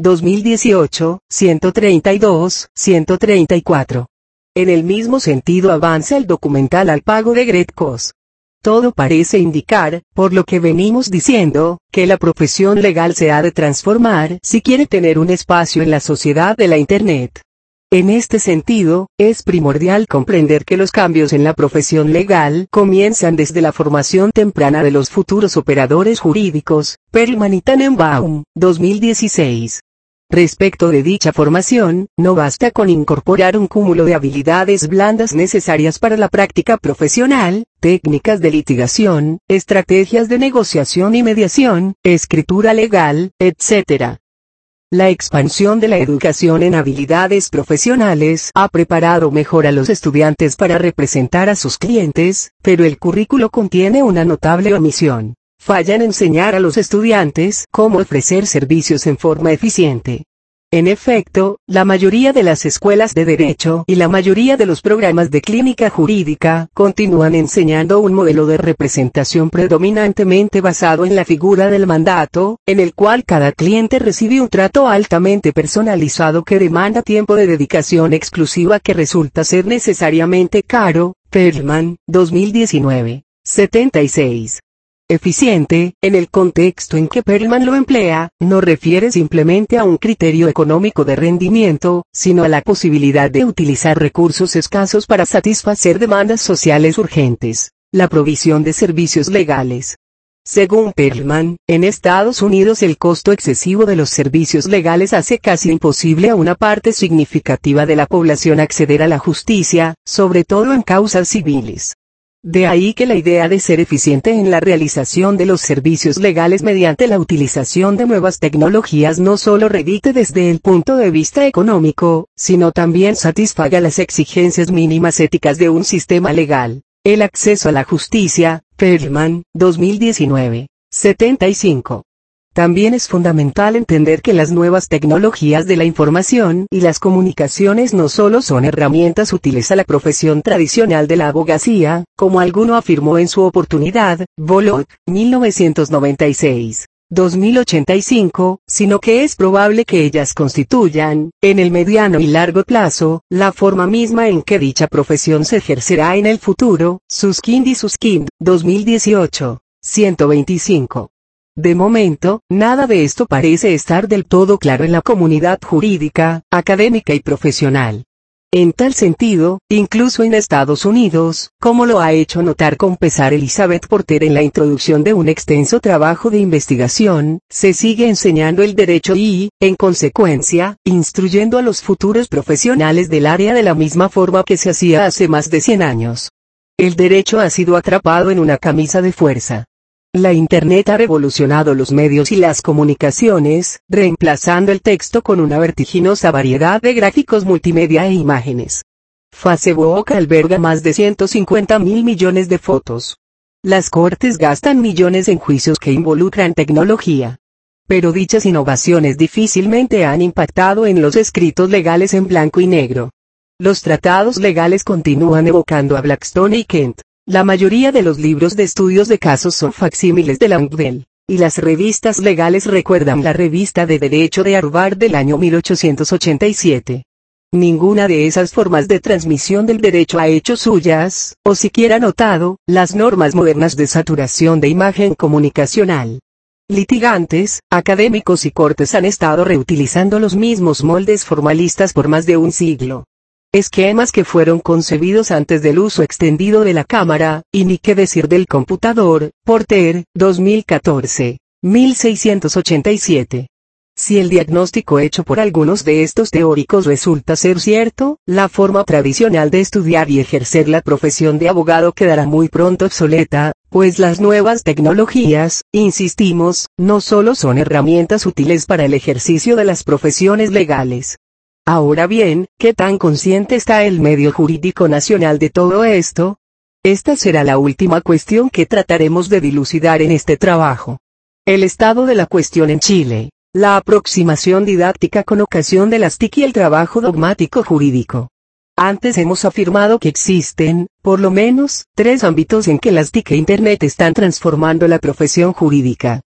dos mil dieciocho, ciento treinta y dos, ciento treinta y cuatro. En el mismo sentido avanza el documental Al pago de Gretkos. Todo parece indicar, por lo que venimos diciendo, que la profesión legal se ha de transformar si quiere tener un espacio en la sociedad de la Internet. En este sentido, es primordial comprender que los cambios en la profesión legal comienzan desde la formación temprana de los futuros operadores jurídicos. Perlman y Tannenbaum, dos mil dieciséis. Respecto de dicha formación, no basta con incorporar un cúmulo de habilidades blandas necesarias para la práctica profesional, técnicas de litigación, estrategias de negociación y mediación, escritura legal, etcétera. La expansión de la educación en habilidades profesionales ha preparado mejor a los estudiantes para representar a sus clientes, pero el currículo contiene una notable omisión. Falla en enseñar a los estudiantes cómo ofrecer servicios en forma eficiente. En efecto, la mayoría de las escuelas de derecho y la mayoría de los programas de clínica jurídica continúan enseñando un modelo de representación predominantemente basado en la figura del mandato, en el cual cada cliente recibe un trato altamente personalizado que demanda tiempo de dedicación exclusiva que resulta ser necesariamente caro. Perlman, dos mil diecinueve, setenta y seis. Eficiente, en el contexto en que Perlman lo emplea, no refiere simplemente a un criterio económico de rendimiento, sino a la posibilidad de utilizar recursos escasos para satisfacer demandas sociales urgentes, la provisión de servicios legales. Según Perlman, en Estados Unidos el costo excesivo de los servicios legales hace casi imposible a una parte significativa de la población acceder a la justicia, sobre todo en causas civiles. De ahí que la idea de ser eficiente en la realización de los servicios legales mediante la utilización de nuevas tecnologías no solo redite desde el punto de vista económico, sino también satisfaga las exigencias mínimas éticas de un sistema legal. El acceso a la justicia, Perlman, dos mil diecinueve, setenta y cinco. También es fundamental entender que las nuevas tecnologías de la información y las comunicaciones no solo son herramientas útiles a la profesión tradicional de la abogacía, como alguno afirmó en su oportunidad, Bollock, mil novecientos noventa y seis, dos mil ochenta y cinco, sino que es probable que ellas constituyan, en el mediano y largo plazo, la forma misma en que dicha profesión se ejercerá en el futuro. Susskind y Susskind, dos mil dieciocho, ciento veinticinco. De momento, nada de esto parece estar del todo claro en la comunidad jurídica, académica y profesional. En tal sentido, incluso en Estados Unidos, como lo ha hecho notar con pesar Elizabeth Porter en la introducción de un extenso trabajo de investigación, se sigue enseñando el derecho y, en consecuencia, instruyendo a los futuros profesionales del área de la misma forma que se hacía hace más de cien años. El derecho ha sido atrapado en una camisa de fuerza. La Internet ha revolucionado los medios y las comunicaciones, reemplazando el texto con una vertiginosa variedad de gráficos multimedia e imágenes. Facebook alberga más de ciento cincuenta mil millones de fotos. Las cortes gastan millones en juicios que involucran tecnología. Pero dichas innovaciones difícilmente han impactado en los escritos legales en blanco y negro. Los tratados legales continúan evocando a Blackstone y Kent. La mayoría de los libros de estudios de casos son facsímiles de Langdell, y las revistas legales recuerdan la revista de Derecho de Harvard del año mil ochocientos ochenta y siete. Ninguna de esas formas de transmisión del derecho ha hecho suyas, o siquiera notado, las normas modernas de saturación de imagen comunicacional. Litigantes, académicos y cortes han estado reutilizando los mismos moldes formalistas por más de un siglo. Esquemas que fueron concebidos antes del uso extendido de la cámara, y ni qué decir del computador. Porter, dos mil catorce, mil seiscientos ochenta y siete. Si el diagnóstico hecho por algunos de estos teóricos resulta ser cierto, la forma tradicional de estudiar y ejercer la profesión de abogado quedará muy pronto obsoleta, pues las nuevas tecnologías, insistimos, no solo son herramientas útiles para el ejercicio de las profesiones legales. Ahora bien, ¿qué tan consciente está el medio jurídico nacional de todo esto? Esta será la última cuestión que trataremos de dilucidar en este trabajo. El estado de la cuestión en Chile, la aproximación didáctica con ocasión de las T I C y el trabajo dogmático jurídico. Antes hemos afirmado que existen, por lo menos, tres ámbitos en que las T I C e Internet están transformando la profesión jurídica.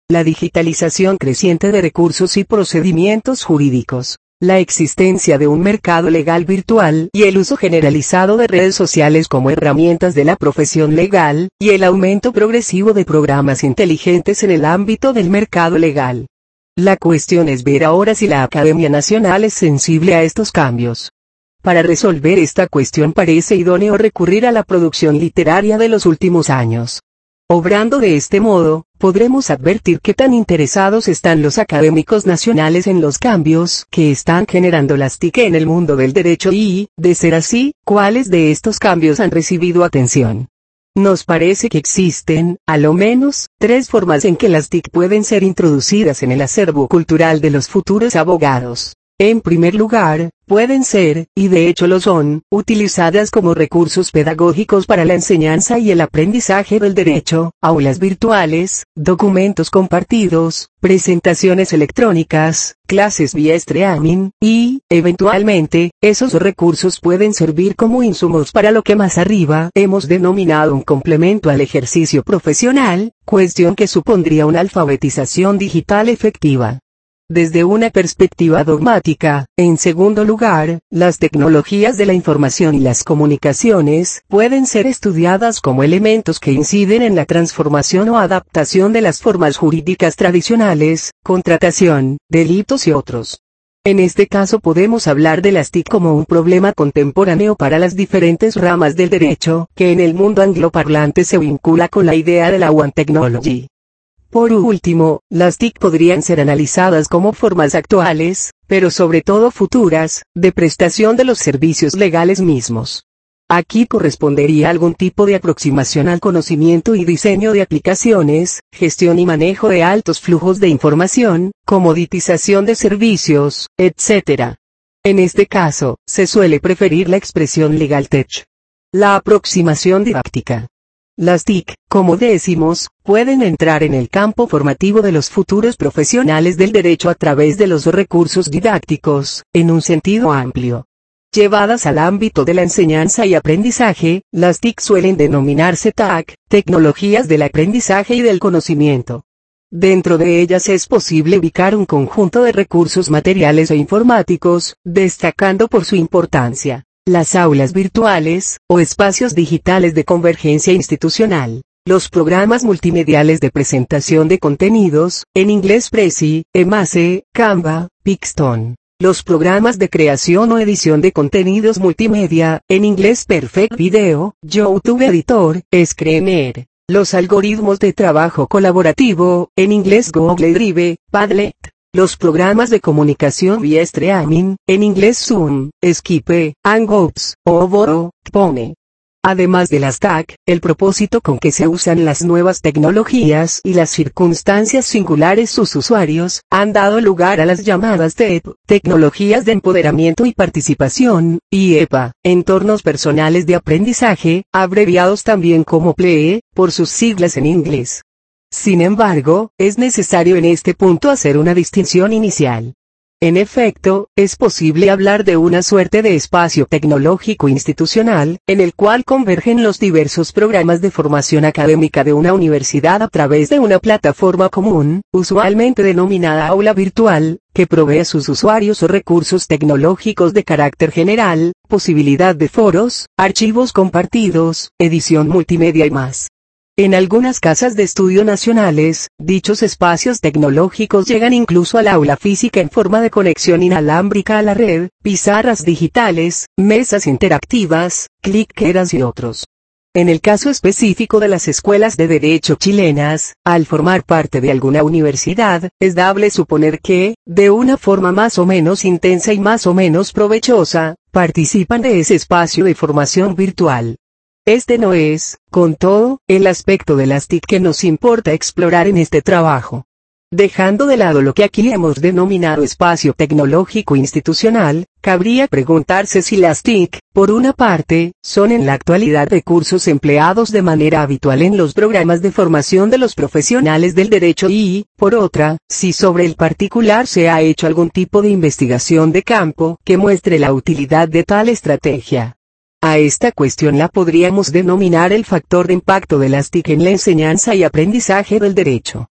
La digitalización creciente de recursos y procedimientos jurídicos, la existencia de un mercado legal virtual y el uso generalizado de redes sociales como herramientas de la profesión legal, y el aumento progresivo de programas inteligentes en el ámbito del mercado legal. La cuestión es ver ahora si la Academia Nacional es sensible a estos cambios. Para resolver esta cuestión parece idóneo recurrir a la producción literaria de los últimos años. Obrando de este modo, podremos advertir qué tan interesados están los académicos nacionales en los cambios que están generando las T I C en el mundo del derecho y, de ser así, cuáles de estos cambios han recibido atención. Nos parece que existen, a lo menos, tres formas en que las T I C pueden ser introducidas en el acervo cultural de los futuros abogados. En primer lugar, pueden ser, y de hecho lo son, utilizadas como recursos pedagógicos para la enseñanza y el aprendizaje del derecho, aulas virtuales, documentos compartidos, presentaciones electrónicas, clases vía streaming, y, eventualmente, esos recursos pueden servir como insumos para lo que más arriba hemos denominado un complemento al ejercicio profesional, cuestión que supondría una alfabetización digital efectiva. Desde una perspectiva dogmática, en segundo lugar, las tecnologías de la información y las comunicaciones pueden ser estudiadas como elementos que inciden en la transformación o adaptación de las formas jurídicas tradicionales, contratación, delitos y otros. En este caso podemos hablar de las T I C como un problema contemporáneo para las diferentes ramas del derecho, que en el mundo angloparlante se vincula con la idea de la One Technology. Por último, las T I C podrían ser analizadas como formas actuales, pero sobre todo futuras, de prestación de los servicios legales mismos. Aquí correspondería algún tipo de aproximación al conocimiento y diseño de aplicaciones, gestión y manejo de altos flujos de información, comoditización de servicios, etcétera. En este caso, se suele preferir la expresión legal tech. La aproximación didáctica. Las T I C, como decimos, pueden entrar en el campo formativo de los futuros profesionales del derecho a través de los recursos didácticos, en un sentido amplio. Llevadas al ámbito de la enseñanza y aprendizaje, las T I C suelen denominarse T A C, tecnologías del aprendizaje y del conocimiento. Dentro de ellas es posible ubicar un conjunto de recursos materiales e informáticos, destacando por su importancia las aulas virtuales, o espacios digitales de convergencia institucional, los programas multimediales de presentación de contenidos, en inglés Prezi, Emace, Canva, Pixton, los programas de creación o edición de contenidos multimedia, en inglés Perfect Video, YouTube Editor, Screener, los algoritmos de trabajo colaborativo, en inglés Google Drive, Padlet, los programas de comunicación vía streaming, en inglés Zoom, Skype, Hangouts, Ovoro, Pone. Además de las T A C, el propósito con que se usan las nuevas tecnologías y las circunstancias singulares sus usuarios, han dado lugar a las llamadas T E P, tecnologías de empoderamiento y participación, y E P A, entornos personales de aprendizaje, abreviados también como P L E, por sus siglas en inglés. Sin embargo, es necesario en este punto hacer una distinción inicial. En efecto, es posible hablar de una suerte de espacio tecnológico institucional, en el cual convergen los diversos programas de formación académica de una universidad a través de una plataforma común, usualmente denominada aula virtual, que provee a sus usuarios o recursos tecnológicos de carácter general, posibilidad de foros, archivos compartidos, edición multimedia y más. En algunas casas de estudio nacionales, dichos espacios tecnológicos llegan incluso al aula física en forma de conexión inalámbrica a la red, pizarras digitales, mesas interactivas, cliqueras y otros. En el caso específico de las escuelas de derecho chilenas, al formar parte de alguna universidad, es dable suponer que, de una forma más o menos intensa y más o menos provechosa, participan de ese espacio de formación virtual. Este no es, con todo, el aspecto de las T I C que nos importa explorar en este trabajo. Dejando de lado lo que aquí hemos denominado espacio tecnológico institucional, cabría preguntarse si las T I C, por una parte, son en la actualidad recursos empleados de manera habitual en los programas de formación de los profesionales del derecho y, por otra, si sobre el particular se ha hecho algún tipo de investigación de campo que muestre la utilidad de tal estrategia. A esta cuestión la podríamos denominar el factor de impacto de las T I C en la enseñanza y aprendizaje del derecho.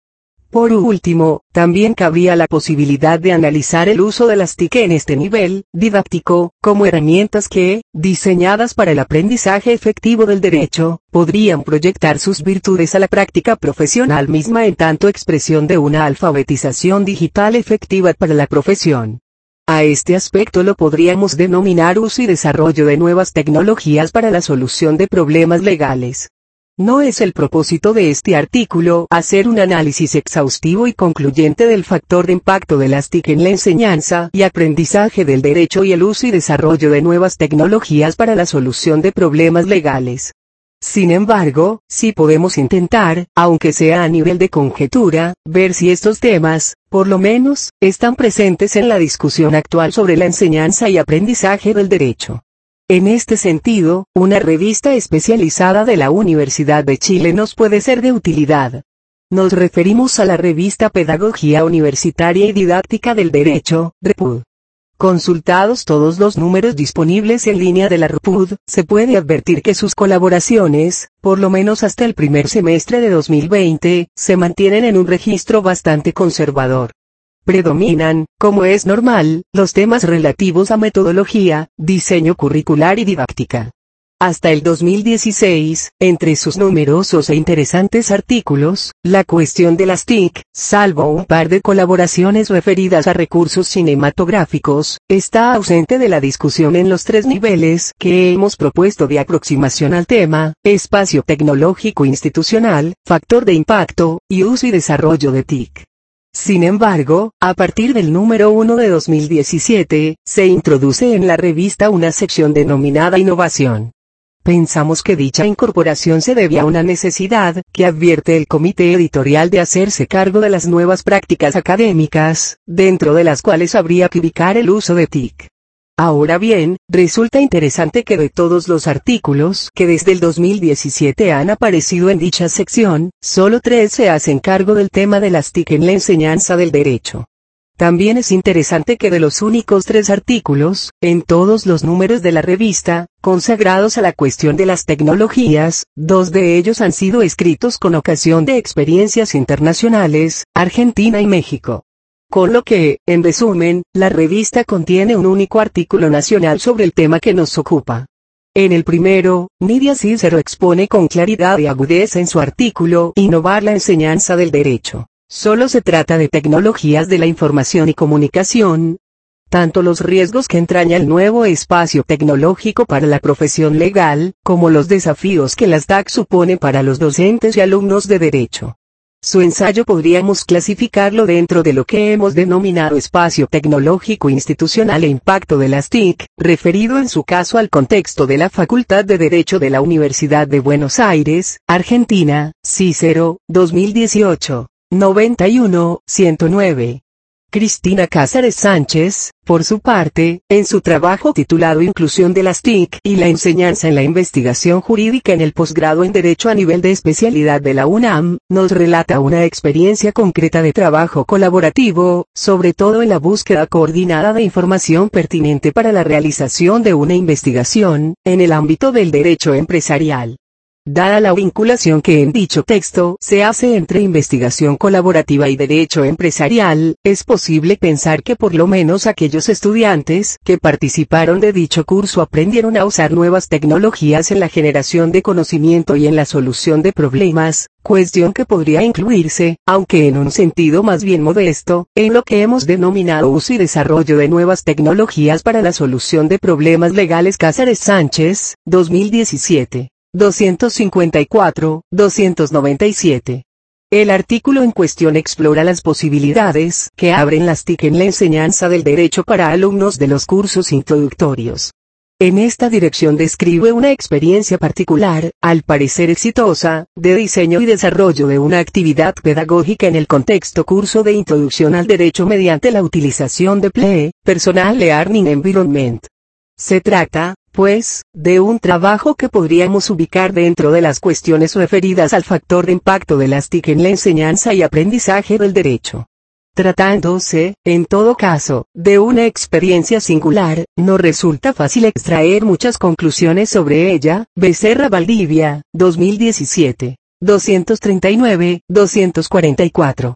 Por último, también cabría la posibilidad de analizar el uso de las T I C en este nivel didáctico, como herramientas que, diseñadas para el aprendizaje efectivo del derecho, podrían proyectar sus virtudes a la práctica profesional misma en tanto expresión de una alfabetización digital efectiva para la profesión. A este aspecto lo podríamos denominar uso y desarrollo de nuevas tecnologías para la solución de problemas legales. No es el propósito de este artículo hacer un análisis exhaustivo y concluyente del factor de impacto de las T I C en la enseñanza y aprendizaje del derecho y el uso y desarrollo de nuevas tecnologías para la solución de problemas legales. Sin embargo, sí podemos intentar, aunque sea a nivel de conjetura, ver si estos temas, por lo menos, están presentes en la discusión actual sobre la enseñanza y aprendizaje del derecho. En este sentido, una revista especializada de la Universidad de Chile nos puede ser de utilidad. Nos referimos a la revista Pedagogía Universitaria y Didáctica del Derecho, REPUD. Consultados todos los números disponibles en línea de la REPUD, se puede advertir que sus colaboraciones, por lo menos hasta el primer semestre de dos mil veinte, se mantienen en un registro bastante conservador. Predominan, como es normal, los temas relativos a metodología, diseño curricular y didáctica. Hasta el dos mil dieciséis, entre sus numerosos e interesantes artículos, la cuestión de las T I C, salvo un par de colaboraciones referidas a recursos cinematográficos, está ausente de la discusión en los tres niveles que hemos propuesto de aproximación al tema: espacio tecnológico institucional, factor de impacto, y uso y desarrollo de T I C. Sin embargo, a partir del número uno de dos mil diecisiete, se introduce en la revista una sección denominada Innovación. Pensamos que dicha incorporación se debe a una necesidad que advierte el comité editorial de hacerse cargo de las nuevas prácticas académicas, dentro de las cuales habría que ubicar el uso de T I C. Ahora bien, resulta interesante que de todos los artículos que desde el dos mil diecisiete han aparecido en dicha sección, solo tres se hacen cargo del tema de las T I C en la enseñanza del derecho. También es interesante que de los únicos tres artículos, en todos los números de la revista, consagrados a la cuestión de las tecnologías, dos de ellos han sido escritos con ocasión de experiencias internacionales, Argentina y México. Con lo que, en resumen, la revista contiene un único artículo nacional sobre el tema que nos ocupa. En el primero, Nidia Cícero expone con claridad y agudeza en su artículo Innovar la enseñanza del derecho. Solo se trata de tecnologías de la información y comunicación. Tanto los riesgos que entraña el nuevo espacio tecnológico para la profesión legal, como los desafíos que las T A C supone para los docentes y alumnos de derecho. Su ensayo podríamos clasificarlo dentro de lo que hemos denominado espacio tecnológico institucional e impacto de las T I C, referido en su caso al contexto de la Facultad de Derecho de la Universidad de Buenos Aires, Argentina, Cícero, dos mil dieciocho, noventa y uno, ciento nueve. Cristina Cázares Sánchez, por su parte, en su trabajo titulado Inclusión de las T I C y la enseñanza en la investigación jurídica en el posgrado en Derecho a nivel de especialidad de la UNAM, nos relata una experiencia concreta de trabajo colaborativo, sobre todo en la búsqueda coordinada de información pertinente para la realización de una investigación, en el ámbito del derecho empresarial. Dada la vinculación que en dicho texto se hace entre investigación colaborativa y derecho empresarial, es posible pensar que por lo menos aquellos estudiantes que participaron de dicho curso aprendieron a usar nuevas tecnologías en la generación de conocimiento y en la solución de problemas, cuestión que podría incluirse, aunque en un sentido más bien modesto, en lo que hemos denominado uso y desarrollo de nuevas tecnologías para la solución de problemas legales. Cázares Sánchez, dos mil diecisiete. doscientos cincuenta y cuatro, doscientos noventa y siete. El artículo en cuestión explora las posibilidades que abren las T I C en la enseñanza del derecho para alumnos de los cursos introductorios. En esta dirección describe una experiencia particular, al parecer exitosa, de diseño y desarrollo de una actividad pedagógica en el contexto curso de introducción al derecho mediante la utilización de P L E, Personal Learning Environment. Se trata, pues, de un trabajo que podríamos ubicar dentro de las cuestiones referidas al factor de impacto de las T I C en la enseñanza y aprendizaje del derecho. Tratándose, en todo caso, de una experiencia singular, no resulta fácil extraer muchas conclusiones sobre ella. Becerra Valdivia, dos mil diecisiete, doscientos treinta y nueve, doscientos cuarenta y cuatro.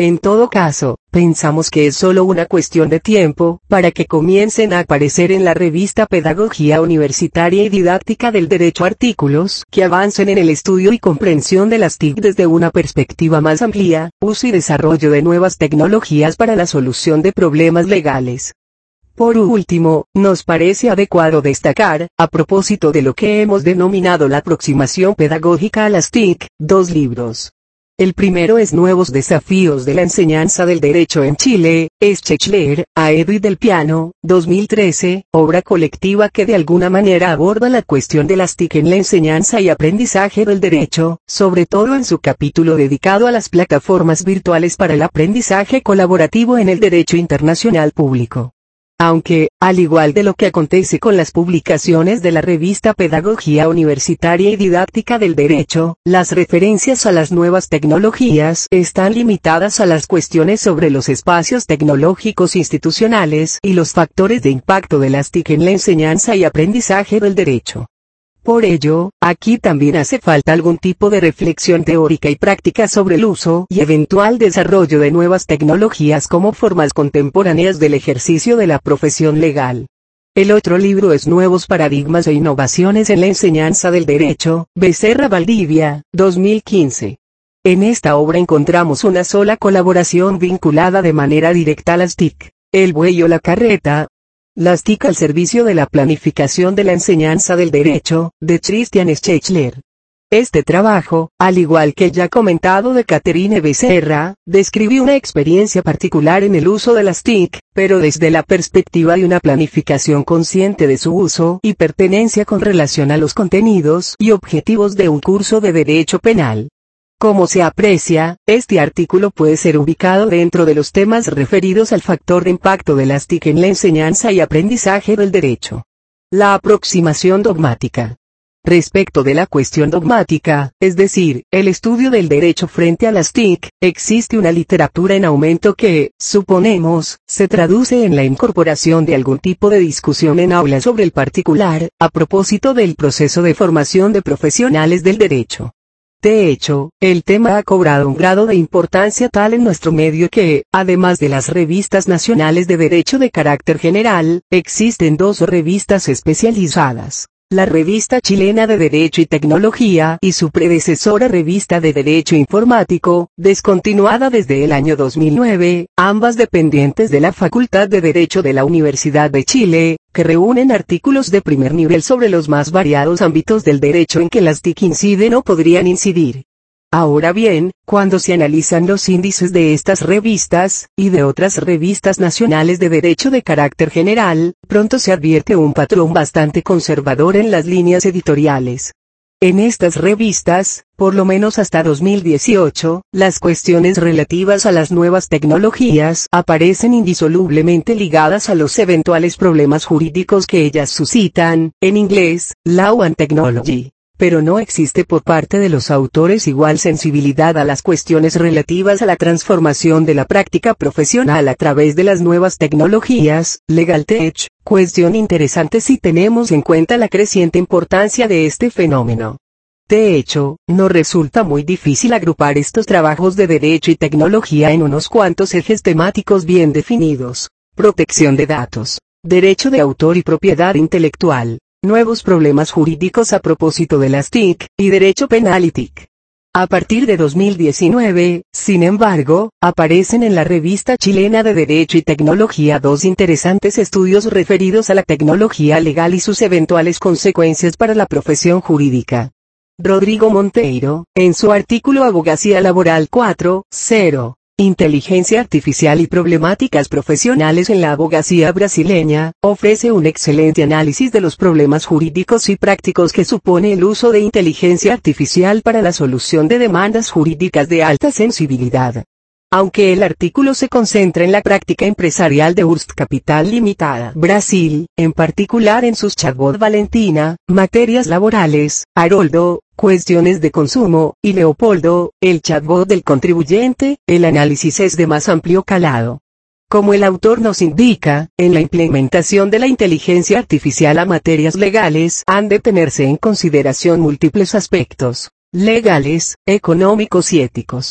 En todo caso, pensamos que es solo una cuestión de tiempo para que comiencen a aparecer en la revista Pedagogía Universitaria y Didáctica del Derecho artículos que avancen en el estudio y comprensión de las T I C desde una perspectiva más amplia, uso y desarrollo de nuevas tecnologías para la solución de problemas legales. Por último, nos parece adecuado destacar, a propósito de lo que hemos denominado la aproximación pedagógica a las T I C, dos libros. El primero es Nuevos desafíos de la enseñanza del derecho en Chile, Schechler, Aedo y del Piano, dos mil trece, obra colectiva que de alguna manera aborda la cuestión de las T I C en la enseñanza y aprendizaje del derecho, sobre todo en su capítulo dedicado a las plataformas virtuales para el aprendizaje colaborativo en el derecho internacional público. Aunque, al igual de lo que acontece con las publicaciones de la revista Pedagogía Universitaria y Didáctica del Derecho, las referencias a las nuevas tecnologías están limitadas a las cuestiones sobre los espacios tecnológicos institucionales y los factores de impacto de las T I C en la enseñanza y aprendizaje del derecho. Por ello, aquí también hace falta algún tipo de reflexión teórica y práctica sobre el uso y eventual desarrollo de nuevas tecnologías como formas contemporáneas del ejercicio de la profesión legal. El otro libro es Nuevos paradigmas e innovaciones en la enseñanza del derecho, Becerra Valdivia, dos mil quince. En esta obra encontramos una sola colaboración vinculada de manera directa a las T I C, El buey o la carreta. Las T I C al servicio de la planificación de la enseñanza del derecho, de Christian Schechler. Este trabajo, al igual que el ya comentado de Caterine Becerra, describe una experiencia particular en el uso de las T I C, pero desde la perspectiva de una planificación consciente de su uso y pertenencia con relación a los contenidos y objetivos de un curso de derecho penal. Como se aprecia, este artículo puede ser ubicado dentro de los temas referidos al factor de impacto de las T I C en la enseñanza y aprendizaje del derecho. La aproximación dogmática. Respecto de la cuestión dogmática, es decir, el estudio del derecho frente a las T I C, existe una literatura en aumento que, suponemos, se traduce en la incorporación de algún tipo de discusión en aula sobre el particular, a propósito del proceso de formación de profesionales del derecho. De hecho, el tema ha cobrado un grado de importancia tal en nuestro medio que, además de las revistas nacionales de derecho de carácter general, existen dos revistas especializadas. La Revista Chilena de Derecho y Tecnología y su predecesora Revista de Derecho Informático, descontinuada desde el año dos mil nueve, ambas dependientes de la Facultad de Derecho de la Universidad de Chile, que reúnen artículos de primer nivel sobre los más variados ámbitos del derecho en que las T I C inciden o podrían incidir. Ahora bien, cuando se analizan los índices de estas revistas, y de otras revistas nacionales de derecho de carácter general, pronto se advierte un patrón bastante conservador en las líneas editoriales. En estas revistas, por lo menos hasta dos mil dieciocho, las cuestiones relativas a las nuevas tecnologías aparecen indisolublemente ligadas a los eventuales problemas jurídicos que ellas suscitan, en inglés, Law and Technology. Pero no existe por parte de los autores igual sensibilidad a las cuestiones relativas a la transformación de la práctica profesional a través de las nuevas tecnologías, Legal Tech, cuestión interesante si tenemos en cuenta la creciente importancia de este fenómeno. De hecho, no resulta muy difícil agrupar estos trabajos de derecho y tecnología en unos cuantos ejes temáticos bien definidos: protección de datos, derecho de autor y propiedad intelectual, nuevos problemas jurídicos a propósito de las T I C, y derecho penal y T I C. A partir de dos mil diecinueve, sin embargo, aparecen en la Revista Chilena de Derecho y Tecnología dos interesantes estudios referidos a la tecnología legal y sus eventuales consecuencias para la profesión jurídica. Rodrigo Monteiro, en su artículo Abogacía Laboral cuatro punto cero, Inteligencia Artificial y Problemáticas Profesionales en la Abogacía Brasileña, ofrece un excelente análisis de los problemas jurídicos y prácticos que supone el uso de inteligencia artificial para la solución de demandas jurídicas de alta sensibilidad. Aunque el artículo se concentra en la práctica empresarial de Hearst Capital Limitada, Brasil, en particular en sus chatbot Valentina, materias laborales, Haroldo, cuestiones de consumo, y Leopoldo, el chatbot del contribuyente, el análisis es de más amplio calado. Como el autor nos indica, en la implementación de la inteligencia artificial a materias legales han de tenerse en consideración múltiples aspectos, legales, económicos y éticos.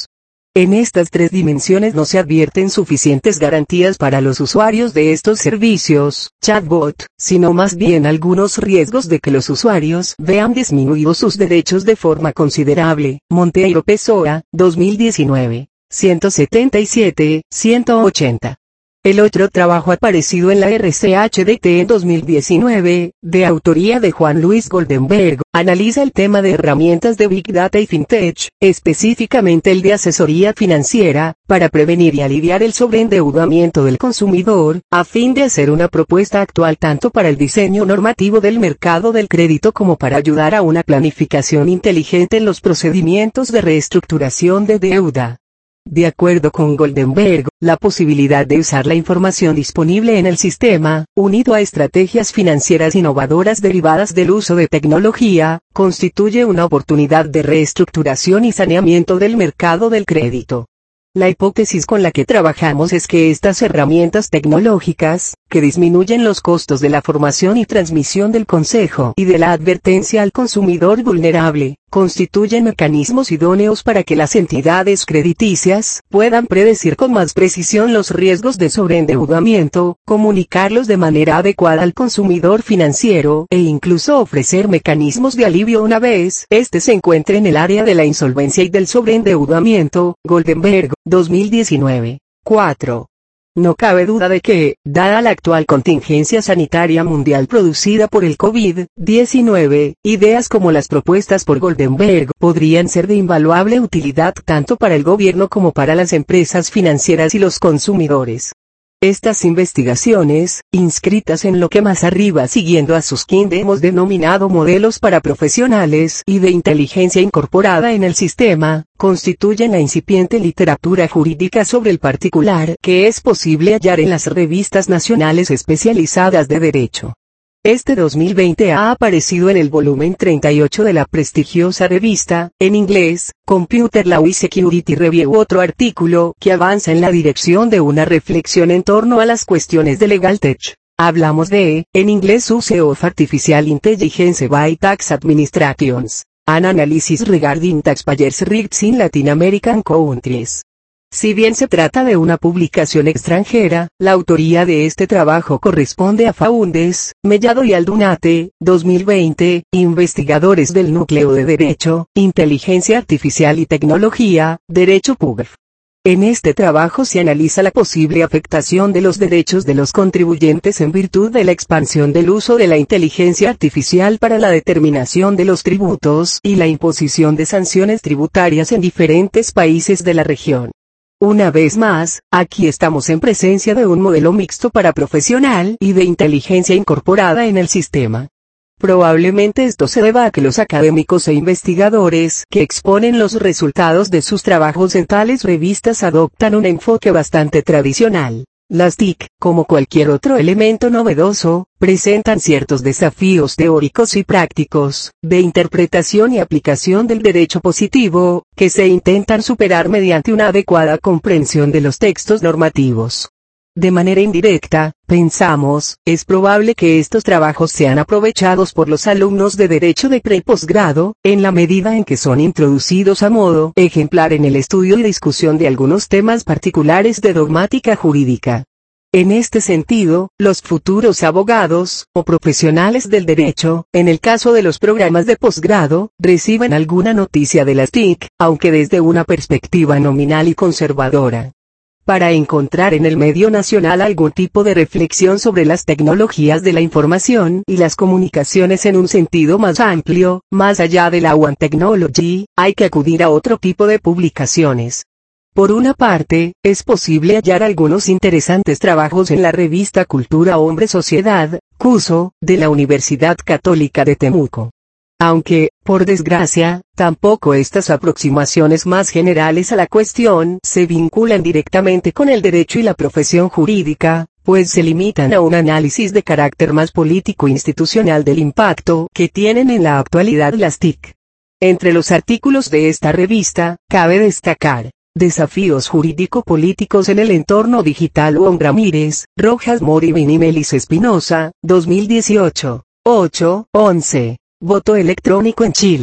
En estas tres dimensiones no se advierten suficientes garantías para los usuarios de estos servicios, chatbot, sino más bien algunos riesgos de que los usuarios vean disminuidos sus derechos de forma considerable. Monteiro Pessoa, dos mil diecinueve, ciento setenta y siete, ciento ochenta. El otro trabajo aparecido en la R C H D T en dos mil diecinueve, de autoría de Juan Luis Goldenberg, analiza el tema de herramientas de Big Data y FinTech, específicamente el de asesoría financiera, para prevenir y aliviar el sobreendeudamiento del consumidor, a fin de hacer una propuesta actual tanto para el diseño normativo del mercado del crédito como para ayudar a una planificación inteligente en los procedimientos de reestructuración de deuda. De acuerdo con Goldenberg, la posibilidad de usar la información disponible en el sistema, unido a estrategias financieras innovadoras derivadas del uso de tecnología, constituye una oportunidad de reestructuración y saneamiento del mercado del crédito. La hipótesis con la que trabajamos es que estas herramientas tecnológicas, que disminuyen los costos de la formación y transmisión del consejo y de la advertencia al consumidor vulnerable, constituyen mecanismos idóneos para que las entidades crediticias puedan predecir con más precisión los riesgos de sobreendeudamiento, comunicarlos de manera adecuada al consumidor financiero e incluso ofrecer mecanismos de alivio una vez este se encuentre en el área de la insolvencia y del sobreendeudamiento. Goldenberg, dos mil diecinueve. cuatro. No cabe duda de que, dada la actual contingencia sanitaria mundial producida por el COVID diecinueve, ideas como las propuestas por Goldenberg podrían ser de invaluable utilidad tanto para el gobierno como para las empresas financieras y los consumidores. Estas investigaciones, inscritas en lo que más arriba siguiendo a Susskind hemos denominado modelos para profesionales y de inteligencia incorporada en el sistema, constituyen la incipiente literatura jurídica sobre el particular que es posible hallar en las revistas nacionales especializadas de derecho. Este dos mil veinte ha aparecido en el volumen treinta y ocho de la prestigiosa revista, en inglés, Computer Law y Security Review, otro artículo que avanza en la dirección de una reflexión en torno a las cuestiones de Legal Tech. Hablamos de, en inglés, Use of Artificial Intelligence by Tax Administrations, an Analysis Regarding Taxpayers' Rights in Latin American Countries. Si bien se trata de una publicación extranjera, la autoría de este trabajo corresponde a Faúndez, Mellado y Aldunate, dos mil veinte, investigadores del Núcleo de Derecho, Inteligencia Artificial y Tecnología, Derecho P U B F. En este trabajo se analiza la posible afectación de los derechos de los contribuyentes en virtud de la expansión del uso de la inteligencia artificial para la determinación de los tributos y la imposición de sanciones tributarias en diferentes países de la región. Una vez más, aquí estamos en presencia de un modelo mixto para profesional y de inteligencia incorporada en el sistema. Probablemente esto se deba a que los académicos e investigadores que exponen los resultados de sus trabajos en tales revistas adoptan un enfoque bastante tradicional. Las T I C, como cualquier otro elemento novedoso, presentan ciertos desafíos teóricos y prácticos, de interpretación y aplicación del derecho positivo, que se intentan superar mediante una adecuada comprensión de los textos normativos. De manera indirecta, pensamos, es probable que estos trabajos sean aprovechados por los alumnos de derecho de pre y posgrado, en la medida en que son introducidos a modo ejemplar en el estudio y discusión de algunos temas particulares de dogmática jurídica. En este sentido, los futuros abogados, o profesionales del derecho, en el caso de los programas de posgrado, reciben alguna noticia de las T I C, aunque desde una perspectiva nominal y conservadora. Para encontrar en el medio nacional algún tipo de reflexión sobre las tecnologías de la información y las comunicaciones en un sentido más amplio, más allá de la One Technology, hay que acudir a otro tipo de publicaciones. Por una parte, es posible hallar algunos interesantes trabajos en la revista Cultura Hombre Sociedad, CUSO, de la Universidad Católica de Temuco. Aunque, por desgracia, tampoco estas aproximaciones más generales a la cuestión se vinculan directamente con el derecho y la profesión jurídica, pues se limitan a un análisis de carácter más político-institucional del impacto que tienen en la actualidad las T I C. Entre los artículos de esta revista, cabe destacar Desafíos jurídico-políticos en el entorno digital, Juan Ramírez, Rojas Moribín y Melis Espinosa, dos mil dieciocho, ocho, once. Voto electrónico en Chile.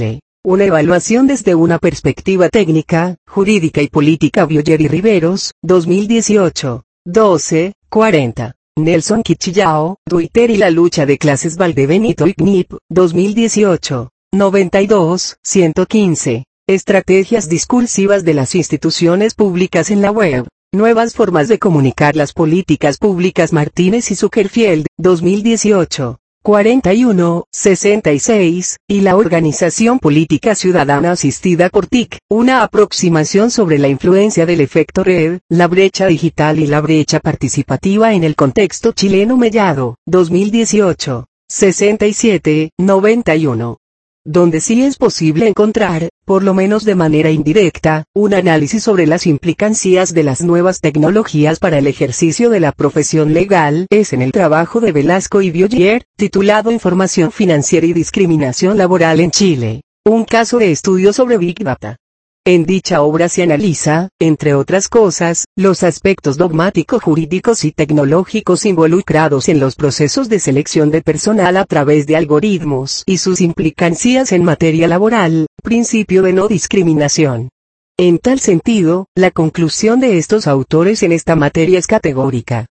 Una evaluación desde una perspectiva técnica, jurídica y política. Bioyer y Riveros, dos mil dieciocho, doce, cuarenta. Nelson Quichillao, Twitter y la lucha de clases. Valdebenito y C N I P, dos mil dieciocho, noventa y dos, ciento quince. Estrategias discursivas de las instituciones públicas en la web. Nuevas formas de comunicar las políticas públicas. Martínez y Zuckerfield, dos mil dieciocho, cuarenta y uno, sesenta y seis, y la Organización Política Ciudadana asistida por T I C, una aproximación sobre la influencia del efecto red, la brecha digital y la brecha participativa en el contexto chileno. Mellado, dos mil dieciocho, sesenta y siete, noventa y uno. Donde sí es posible encontrar, por lo menos de manera indirecta, un análisis sobre las implicancias de las nuevas tecnologías para el ejercicio de la profesión legal, es en el trabajo de Velasco y Bioyer, titulado Información financiera y discriminación laboral en Chile, un caso de estudio sobre Big Data. En dicha obra se analiza, entre otras cosas, los aspectos dogmático-jurídicos y tecnológicos involucrados en los procesos de selección de personal a través de algoritmos y sus implicancias en materia laboral, principio de no discriminación. En tal sentido, la conclusión de estos autores en esta materia es categórica.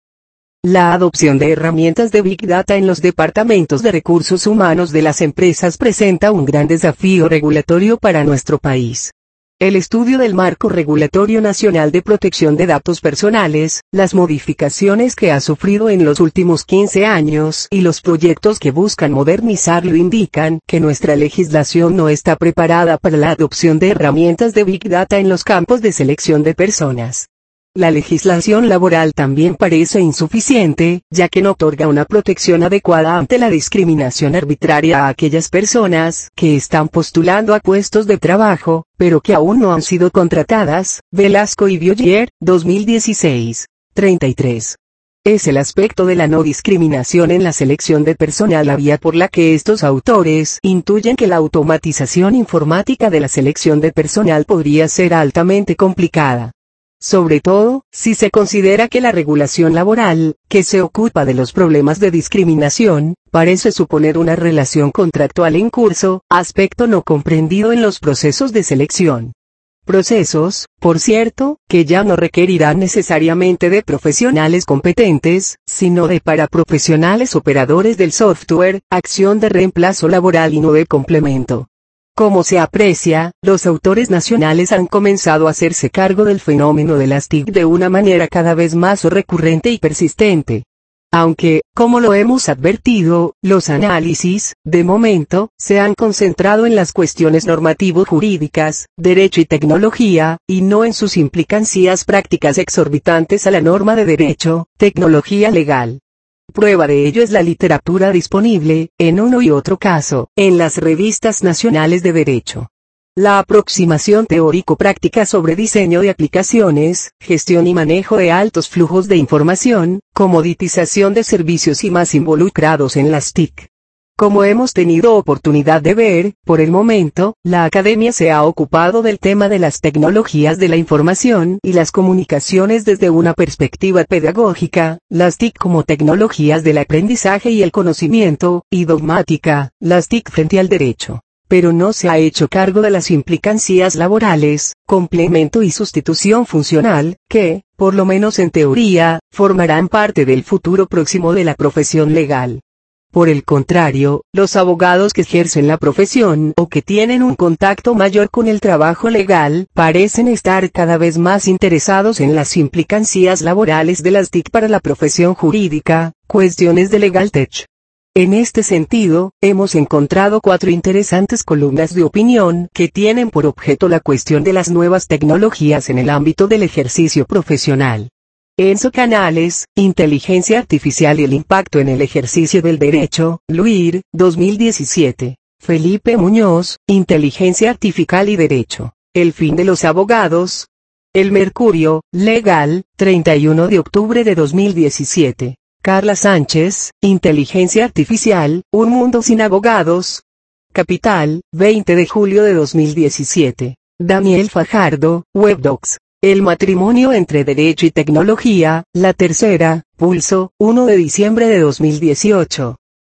La adopción de herramientas de Big Data en los departamentos de recursos humanos de las empresas presenta un gran desafío regulatorio para nuestro país. El estudio del marco regulatorio nacional de protección de datos personales, las modificaciones que ha sufrido en los últimos quince años y los proyectos que buscan modernizarlo indican que nuestra legislación no está preparada para la adopción de herramientas de Big Data en los campos de selección de personas. La legislación laboral también parece insuficiente, ya que no otorga una protección adecuada ante la discriminación arbitraria a aquellas personas que están postulando a puestos de trabajo, pero que aún no han sido contratadas. Velasco y Bioyer, dos mil dieciséis, treinta y tres. Es el aspecto de la no discriminación en la selección de personal la vía por la que estos autores intuyen que la automatización informática de la selección de personal podría ser altamente complicada. Sobre todo, si se considera que la regulación laboral, que se ocupa de los problemas de discriminación, parece suponer una relación contractual en curso, aspecto no comprendido en los procesos de selección. Procesos, por cierto, que ya no requerirán necesariamente de profesionales competentes, sino de paraprofesionales operadores del software, acción de reemplazo laboral y no de complemento. Como se aprecia, los autores nacionales han comenzado a hacerse cargo del fenómeno de las T I C de una manera cada vez más recurrente y persistente. Aunque, como lo hemos advertido, los análisis, de momento, se han concentrado en las cuestiones normativo-jurídicas, derecho y tecnología, y no en sus implicancias prácticas exorbitantes a la norma de derecho, tecnología legal. Prueba de ello es la literatura disponible, en uno y otro caso, en las revistas nacionales de derecho. La aproximación teórico-práctica sobre diseño de aplicaciones, gestión y manejo de altos flujos de información, comoditización de servicios y más involucrados en las T I C. Como hemos tenido oportunidad de ver, por el momento, la academia se ha ocupado del tema de las tecnologías de la información y las comunicaciones desde una perspectiva pedagógica, las T I C como tecnologías del aprendizaje y el conocimiento, y dogmática, las T I C frente al derecho. Pero no se ha hecho cargo de las implicancias laborales, complemento y sustitución funcional, que, por lo menos en teoría, formarán parte del futuro próximo de la profesión legal. Por el contrario, los abogados que ejercen la profesión o que tienen un contacto mayor con el trabajo legal, parecen estar cada vez más interesados en las implicancias laborales de las T I C para la profesión jurídica, cuestiones de Legal Tech. En este sentido, hemos encontrado cuatro interesantes columnas de opinión que tienen por objeto la cuestión de las nuevas tecnologías en el ámbito del ejercicio profesional. Enzo Canales, Inteligencia Artificial y el impacto en el ejercicio del derecho, Luir, dos mil diecisiete. Felipe Muñoz, Inteligencia Artificial y Derecho. El fin de los abogados. El Mercurio, Legal, treinta y uno de octubre de dos mil diecisiete. Carla Sánchez, Inteligencia Artificial, un mundo sin abogados. Capital, veinte de julio de dos mil diecisiete. Daniel Fajardo, Webdocs. El matrimonio entre derecho y tecnología, la tercera, Pulso, uno de diciembre de dos mil dieciocho.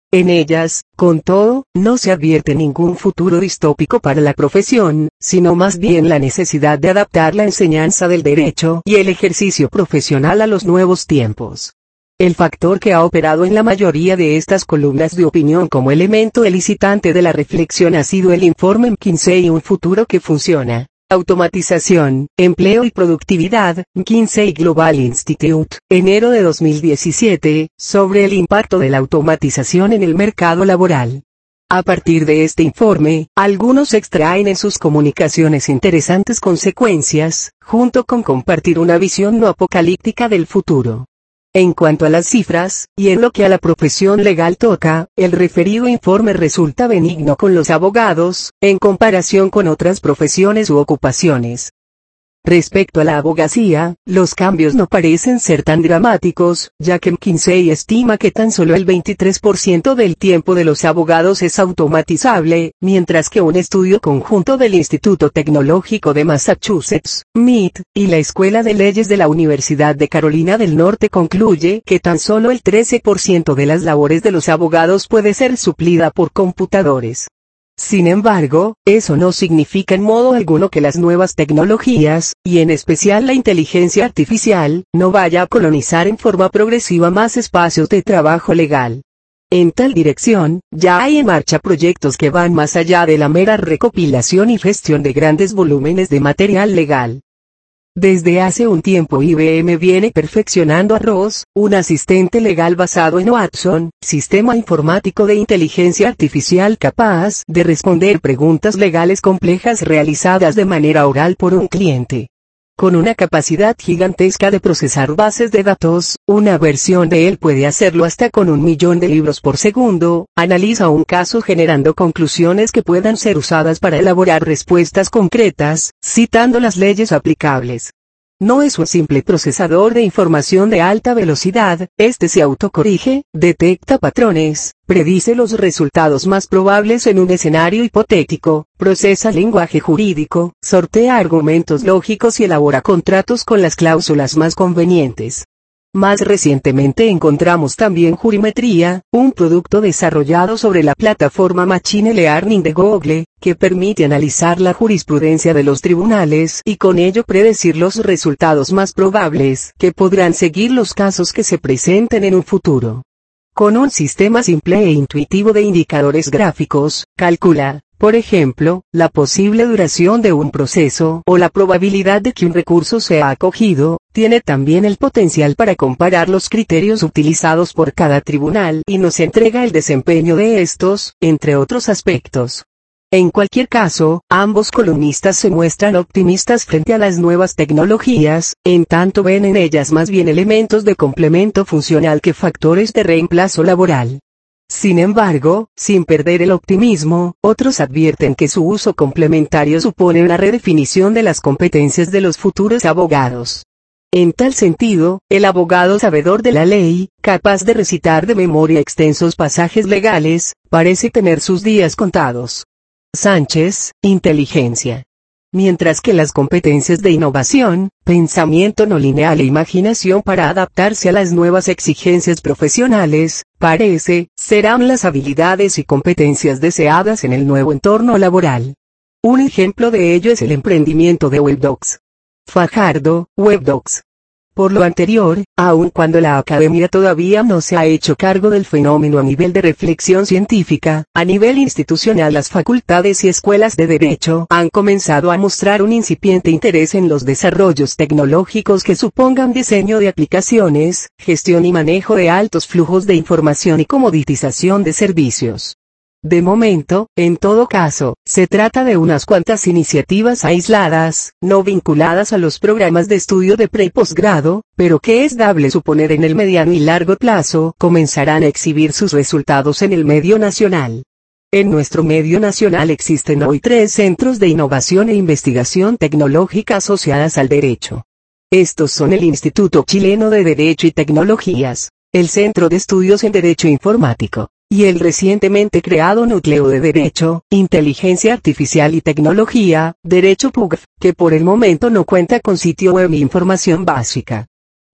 En ellas, con todo, no se advierte ningún futuro distópico para la profesión, sino más bien la necesidad de adaptar la enseñanza del derecho y el ejercicio profesional a los nuevos tiempos. El factor que ha operado en la mayoría de estas columnas de opinión como elemento elicitante de la reflexión ha sido el informe McKinsey Un futuro que funciona. Automatización, empleo y productividad, McKinsey Global Institute, enero de dos mil diecisiete, sobre el impacto de la automatización en el mercado laboral. A partir de este informe, algunos extraen en sus comunicaciones interesantes consecuencias, junto con compartir una visión no apocalíptica del futuro. En cuanto a las cifras, y en lo que a la profesión legal toca, el referido informe resulta benigno con los abogados, en comparación con otras profesiones u ocupaciones. Respecto a la abogacía, los cambios no parecen ser tan dramáticos, ya que McKinsey estima que tan solo el veintitrés por ciento del tiempo de los abogados es automatizable, mientras que un estudio conjunto del Instituto Tecnológico de Massachusetts, M I T, y la Escuela de Leyes de la Universidad de Carolina del Norte concluye que tan solo el trece por ciento de las labores de los abogados puede ser suplida por computadores. Sin embargo, eso no significa en modo alguno que las nuevas tecnologías, y en especial la inteligencia artificial, no vaya a colonizar en forma progresiva más espacios de trabajo legal. En tal dirección, ya hay en marcha proyectos que van más allá de la mera recopilación y gestión de grandes volúmenes de material legal. Desde hace un tiempo I B M viene perfeccionando a R O S, un asistente legal basado en Watson, sistema informático de inteligencia artificial capaz de responder preguntas legales complejas realizadas de manera oral por un cliente. Con una capacidad gigantesca de procesar bases de datos, una versión de él puede hacerlo hasta con un millón de libros por segundo, analiza un caso generando conclusiones que puedan ser usadas para elaborar respuestas concretas, citando las leyes aplicables. No es un simple procesador de información de alta velocidad, este se autocorrige, detecta patrones, predice los resultados más probables en un escenario hipotético, procesa lenguaje jurídico, sortea argumentos lógicos y elabora contratos con las cláusulas más convenientes. Más recientemente encontramos también Jurimetría, un producto desarrollado sobre la plataforma Machine Learning de Google, que permite analizar la jurisprudencia de los tribunales y con ello predecir los resultados más probables que podrán seguir los casos que se presenten en un futuro. Con un sistema simple e intuitivo de indicadores gráficos, calcula, por ejemplo, la posible duración de un proceso o la probabilidad de que un recurso sea acogido. Tiene también el potencial para comparar los criterios utilizados por cada tribunal y nos entrega el desempeño de estos, entre otros aspectos. En cualquier caso, ambos columnistas se muestran optimistas frente a las nuevas tecnologías, en tanto ven en ellas más bien elementos de complemento funcional que factores de reemplazo laboral. Sin embargo, sin perder el optimismo, otros advierten que su uso complementario supone una redefinición de las competencias de los futuros abogados. En tal sentido, el abogado sabedor de la ley, capaz de recitar de memoria extensos pasajes legales, parece tener sus días contados. Sánchez, inteligencia. Mientras que las competencias de innovación, pensamiento no lineal e imaginación para adaptarse a las nuevas exigencias profesionales, parece, serán las habilidades y competencias deseadas en el nuevo entorno laboral. Un ejemplo de ello es el emprendimiento de WebDocs. Fajardo, WebDocs. Por lo anterior, aun cuando la academia todavía no se ha hecho cargo del fenómeno a nivel de reflexión científica, a nivel institucional las facultades y escuelas de derecho han comenzado a mostrar un incipiente interés en los desarrollos tecnológicos que supongan diseño de aplicaciones, gestión y manejo de altos flujos de información y comoditización de servicios. De momento, en todo caso, se trata de unas cuantas iniciativas aisladas, no vinculadas a los programas de estudio de pre- y posgrado, pero que es dable suponer en el mediano y largo plazo comenzarán a exhibir sus resultados en el medio nacional. En nuestro medio nacional existen hoy tres centros de innovación e investigación tecnológica asociadas al derecho. Estos son el Instituto Chileno de Derecho y Tecnologías, el Centro de Estudios en Derecho Informático, y el recientemente creado Núcleo de Derecho, Inteligencia Artificial y Tecnología, Derecho P U G F, que por el momento no cuenta con sitio web ni información básica.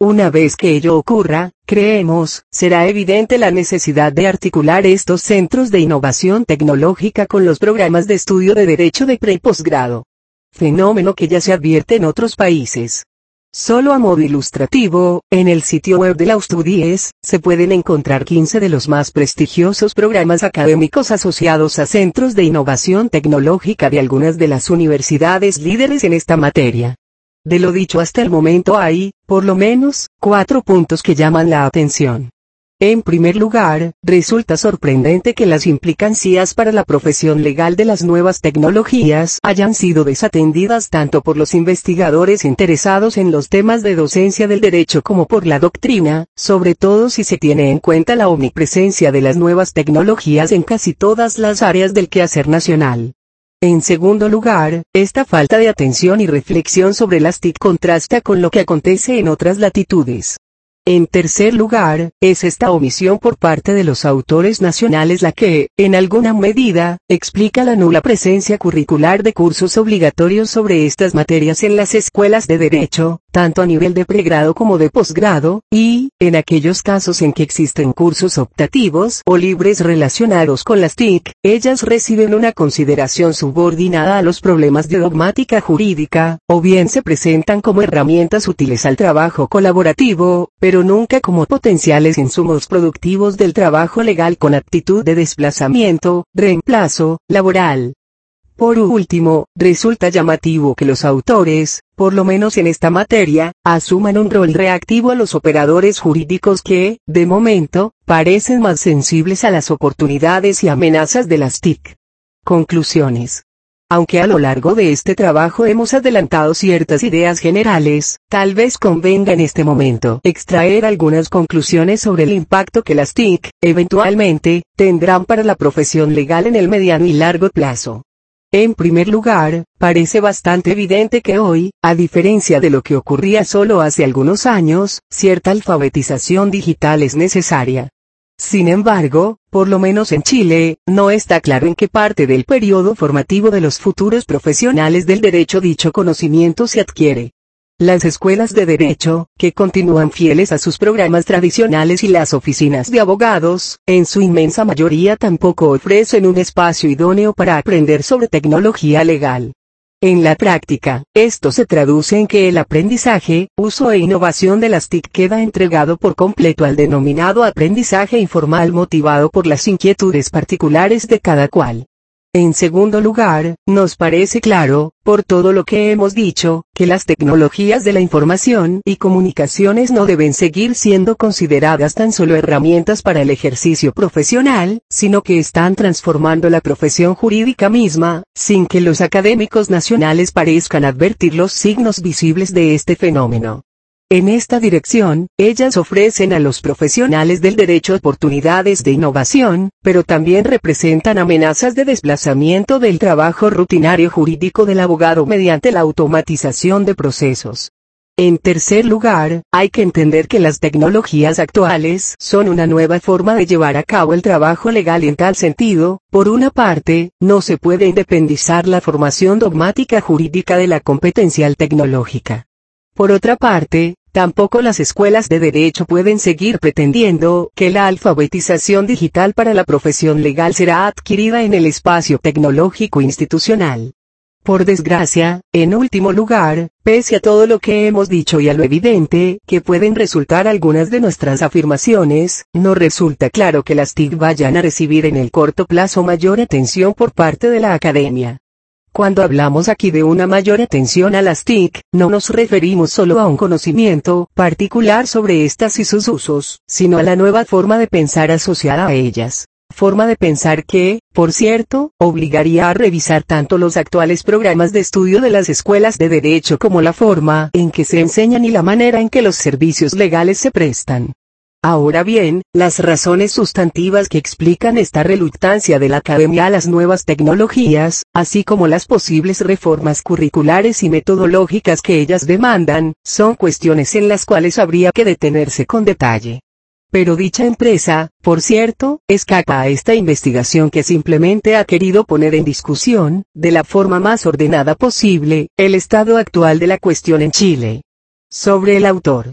Una vez que ello ocurra, creemos, será evidente la necesidad de articular estos centros de innovación tecnológica con los programas de estudio de derecho de pre y posgrado. Fenómeno que ya se advierte en otros países. Solo a modo ilustrativo, en el sitio web de la Studies, se pueden encontrar quince de los más prestigiosos programas académicos asociados a centros de innovación tecnológica de algunas de las universidades líderes en esta materia. De lo dicho hasta el momento hay, por lo menos, cuatro puntos que llaman la atención. En primer lugar, resulta sorprendente que las implicancias para la profesión legal de las nuevas tecnologías hayan sido desatendidas tanto por los investigadores interesados en los temas de docencia del derecho como por la doctrina, sobre todo si se tiene en cuenta la omnipresencia de las nuevas tecnologías en casi todas las áreas del quehacer nacional. En segundo lugar, esta falta de atención y reflexión sobre las T I C contrasta con lo que acontece en otras latitudes. En tercer lugar, es esta omisión por parte de los autores nacionales la que, en alguna medida, explica la nula presencia curricular de cursos obligatorios sobre estas materias en las escuelas de derecho, tanto a nivel de pregrado como de posgrado, y, en aquellos casos en que existen cursos optativos o libres relacionados con las T I C, ellas reciben una consideración subordinada a los problemas de dogmática jurídica, o bien se presentan como herramientas útiles al trabajo colaborativo, pero pero nunca como potenciales insumos productivos del trabajo legal con aptitud de desplazamiento, reemplazo, laboral. Por último, resulta llamativo que los autores, por lo menos en esta materia, asuman un rol reactivo a los operadores jurídicos que, de momento, parecen más sensibles a las oportunidades y amenazas de las T I C. Conclusiones. Aunque a lo largo de este trabajo hemos adelantado ciertas ideas generales, tal vez convenga en este momento extraer algunas conclusiones sobre el impacto que las T I C, eventualmente, tendrán para la profesión legal en el mediano y largo plazo. En primer lugar, parece bastante evidente que hoy, a diferencia de lo que ocurría solo hace algunos años, cierta alfabetización digital es necesaria. Sin embargo, por lo menos en Chile, no está claro en qué parte del periodo formativo de los futuros profesionales del derecho dicho conocimiento se adquiere. Las escuelas de derecho, que continúan fieles a sus programas tradicionales y las oficinas de abogados, en su inmensa mayoría tampoco ofrecen un espacio idóneo para aprender sobre tecnología legal. En la práctica, esto se traduce en que el aprendizaje, uso e innovación de las T I C queda entregado por completo al denominado aprendizaje informal motivado por las inquietudes particulares de cada cual. En segundo lugar, nos parece claro, por todo lo que hemos dicho, que las tecnologías de la información y comunicaciones no deben seguir siendo consideradas tan solo herramientas para el ejercicio profesional, sino que están transformando la profesión jurídica misma, sin que los académicos nacionales parezcan advertir los signos visibles de este fenómeno. En esta dirección, ellas ofrecen a los profesionales del derecho oportunidades de innovación, pero también representan amenazas de desplazamiento del trabajo rutinario jurídico del abogado mediante la automatización de procesos. En tercer lugar, hay que entender que las tecnologías actuales son una nueva forma de llevar a cabo el trabajo legal y en tal sentido, por una parte, no se puede independizar la formación dogmática jurídica de la competencial tecnológica. Por otra parte, tampoco las escuelas de derecho pueden seguir pretendiendo que la alfabetización digital para la profesión legal será adquirida en el espacio tecnológico institucional. Por desgracia, en último lugar, pese a todo lo que hemos dicho y a lo evidente que pueden resultar algunas de nuestras afirmaciones, no resulta claro que las T I C vayan a recibir en el corto plazo mayor atención por parte de la academia. Cuando hablamos aquí de una mayor atención a las T I C, no nos referimos solo a un conocimiento particular sobre estas y sus usos, sino a la nueva forma de pensar asociada a ellas. Forma de pensar que, por cierto, obligaría a revisar tanto los actuales programas de estudio de las escuelas de derecho como la forma en que se enseñan y la manera en que los servicios legales se prestan. Ahora bien, las razones sustantivas que explican esta reluctancia de la academia a las nuevas tecnologías, así como las posibles reformas curriculares y metodológicas que ellas demandan, son cuestiones en las cuales habría que detenerse con detalle. Pero dicha empresa, por cierto, escapa a esta investigación que simplemente ha querido poner en discusión, de la forma más ordenada posible, el estado actual de la cuestión en Chile. Sobre el autor.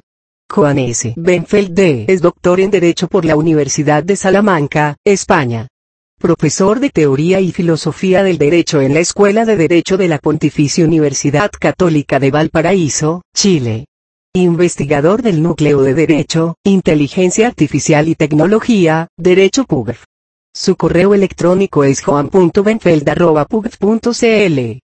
Juan S. Benfeld D. es doctor en Derecho por la Universidad de Salamanca, España. Profesor de Teoría y Filosofía del Derecho en la Escuela de Derecho de la Pontificia Universidad Católica de Valparaíso, Chile. Investigador del Núcleo de Derecho, Inteligencia Artificial y Tecnología, Derecho P U G F. Su correo electrónico es joan punto benfeld arroba pugf punto cl.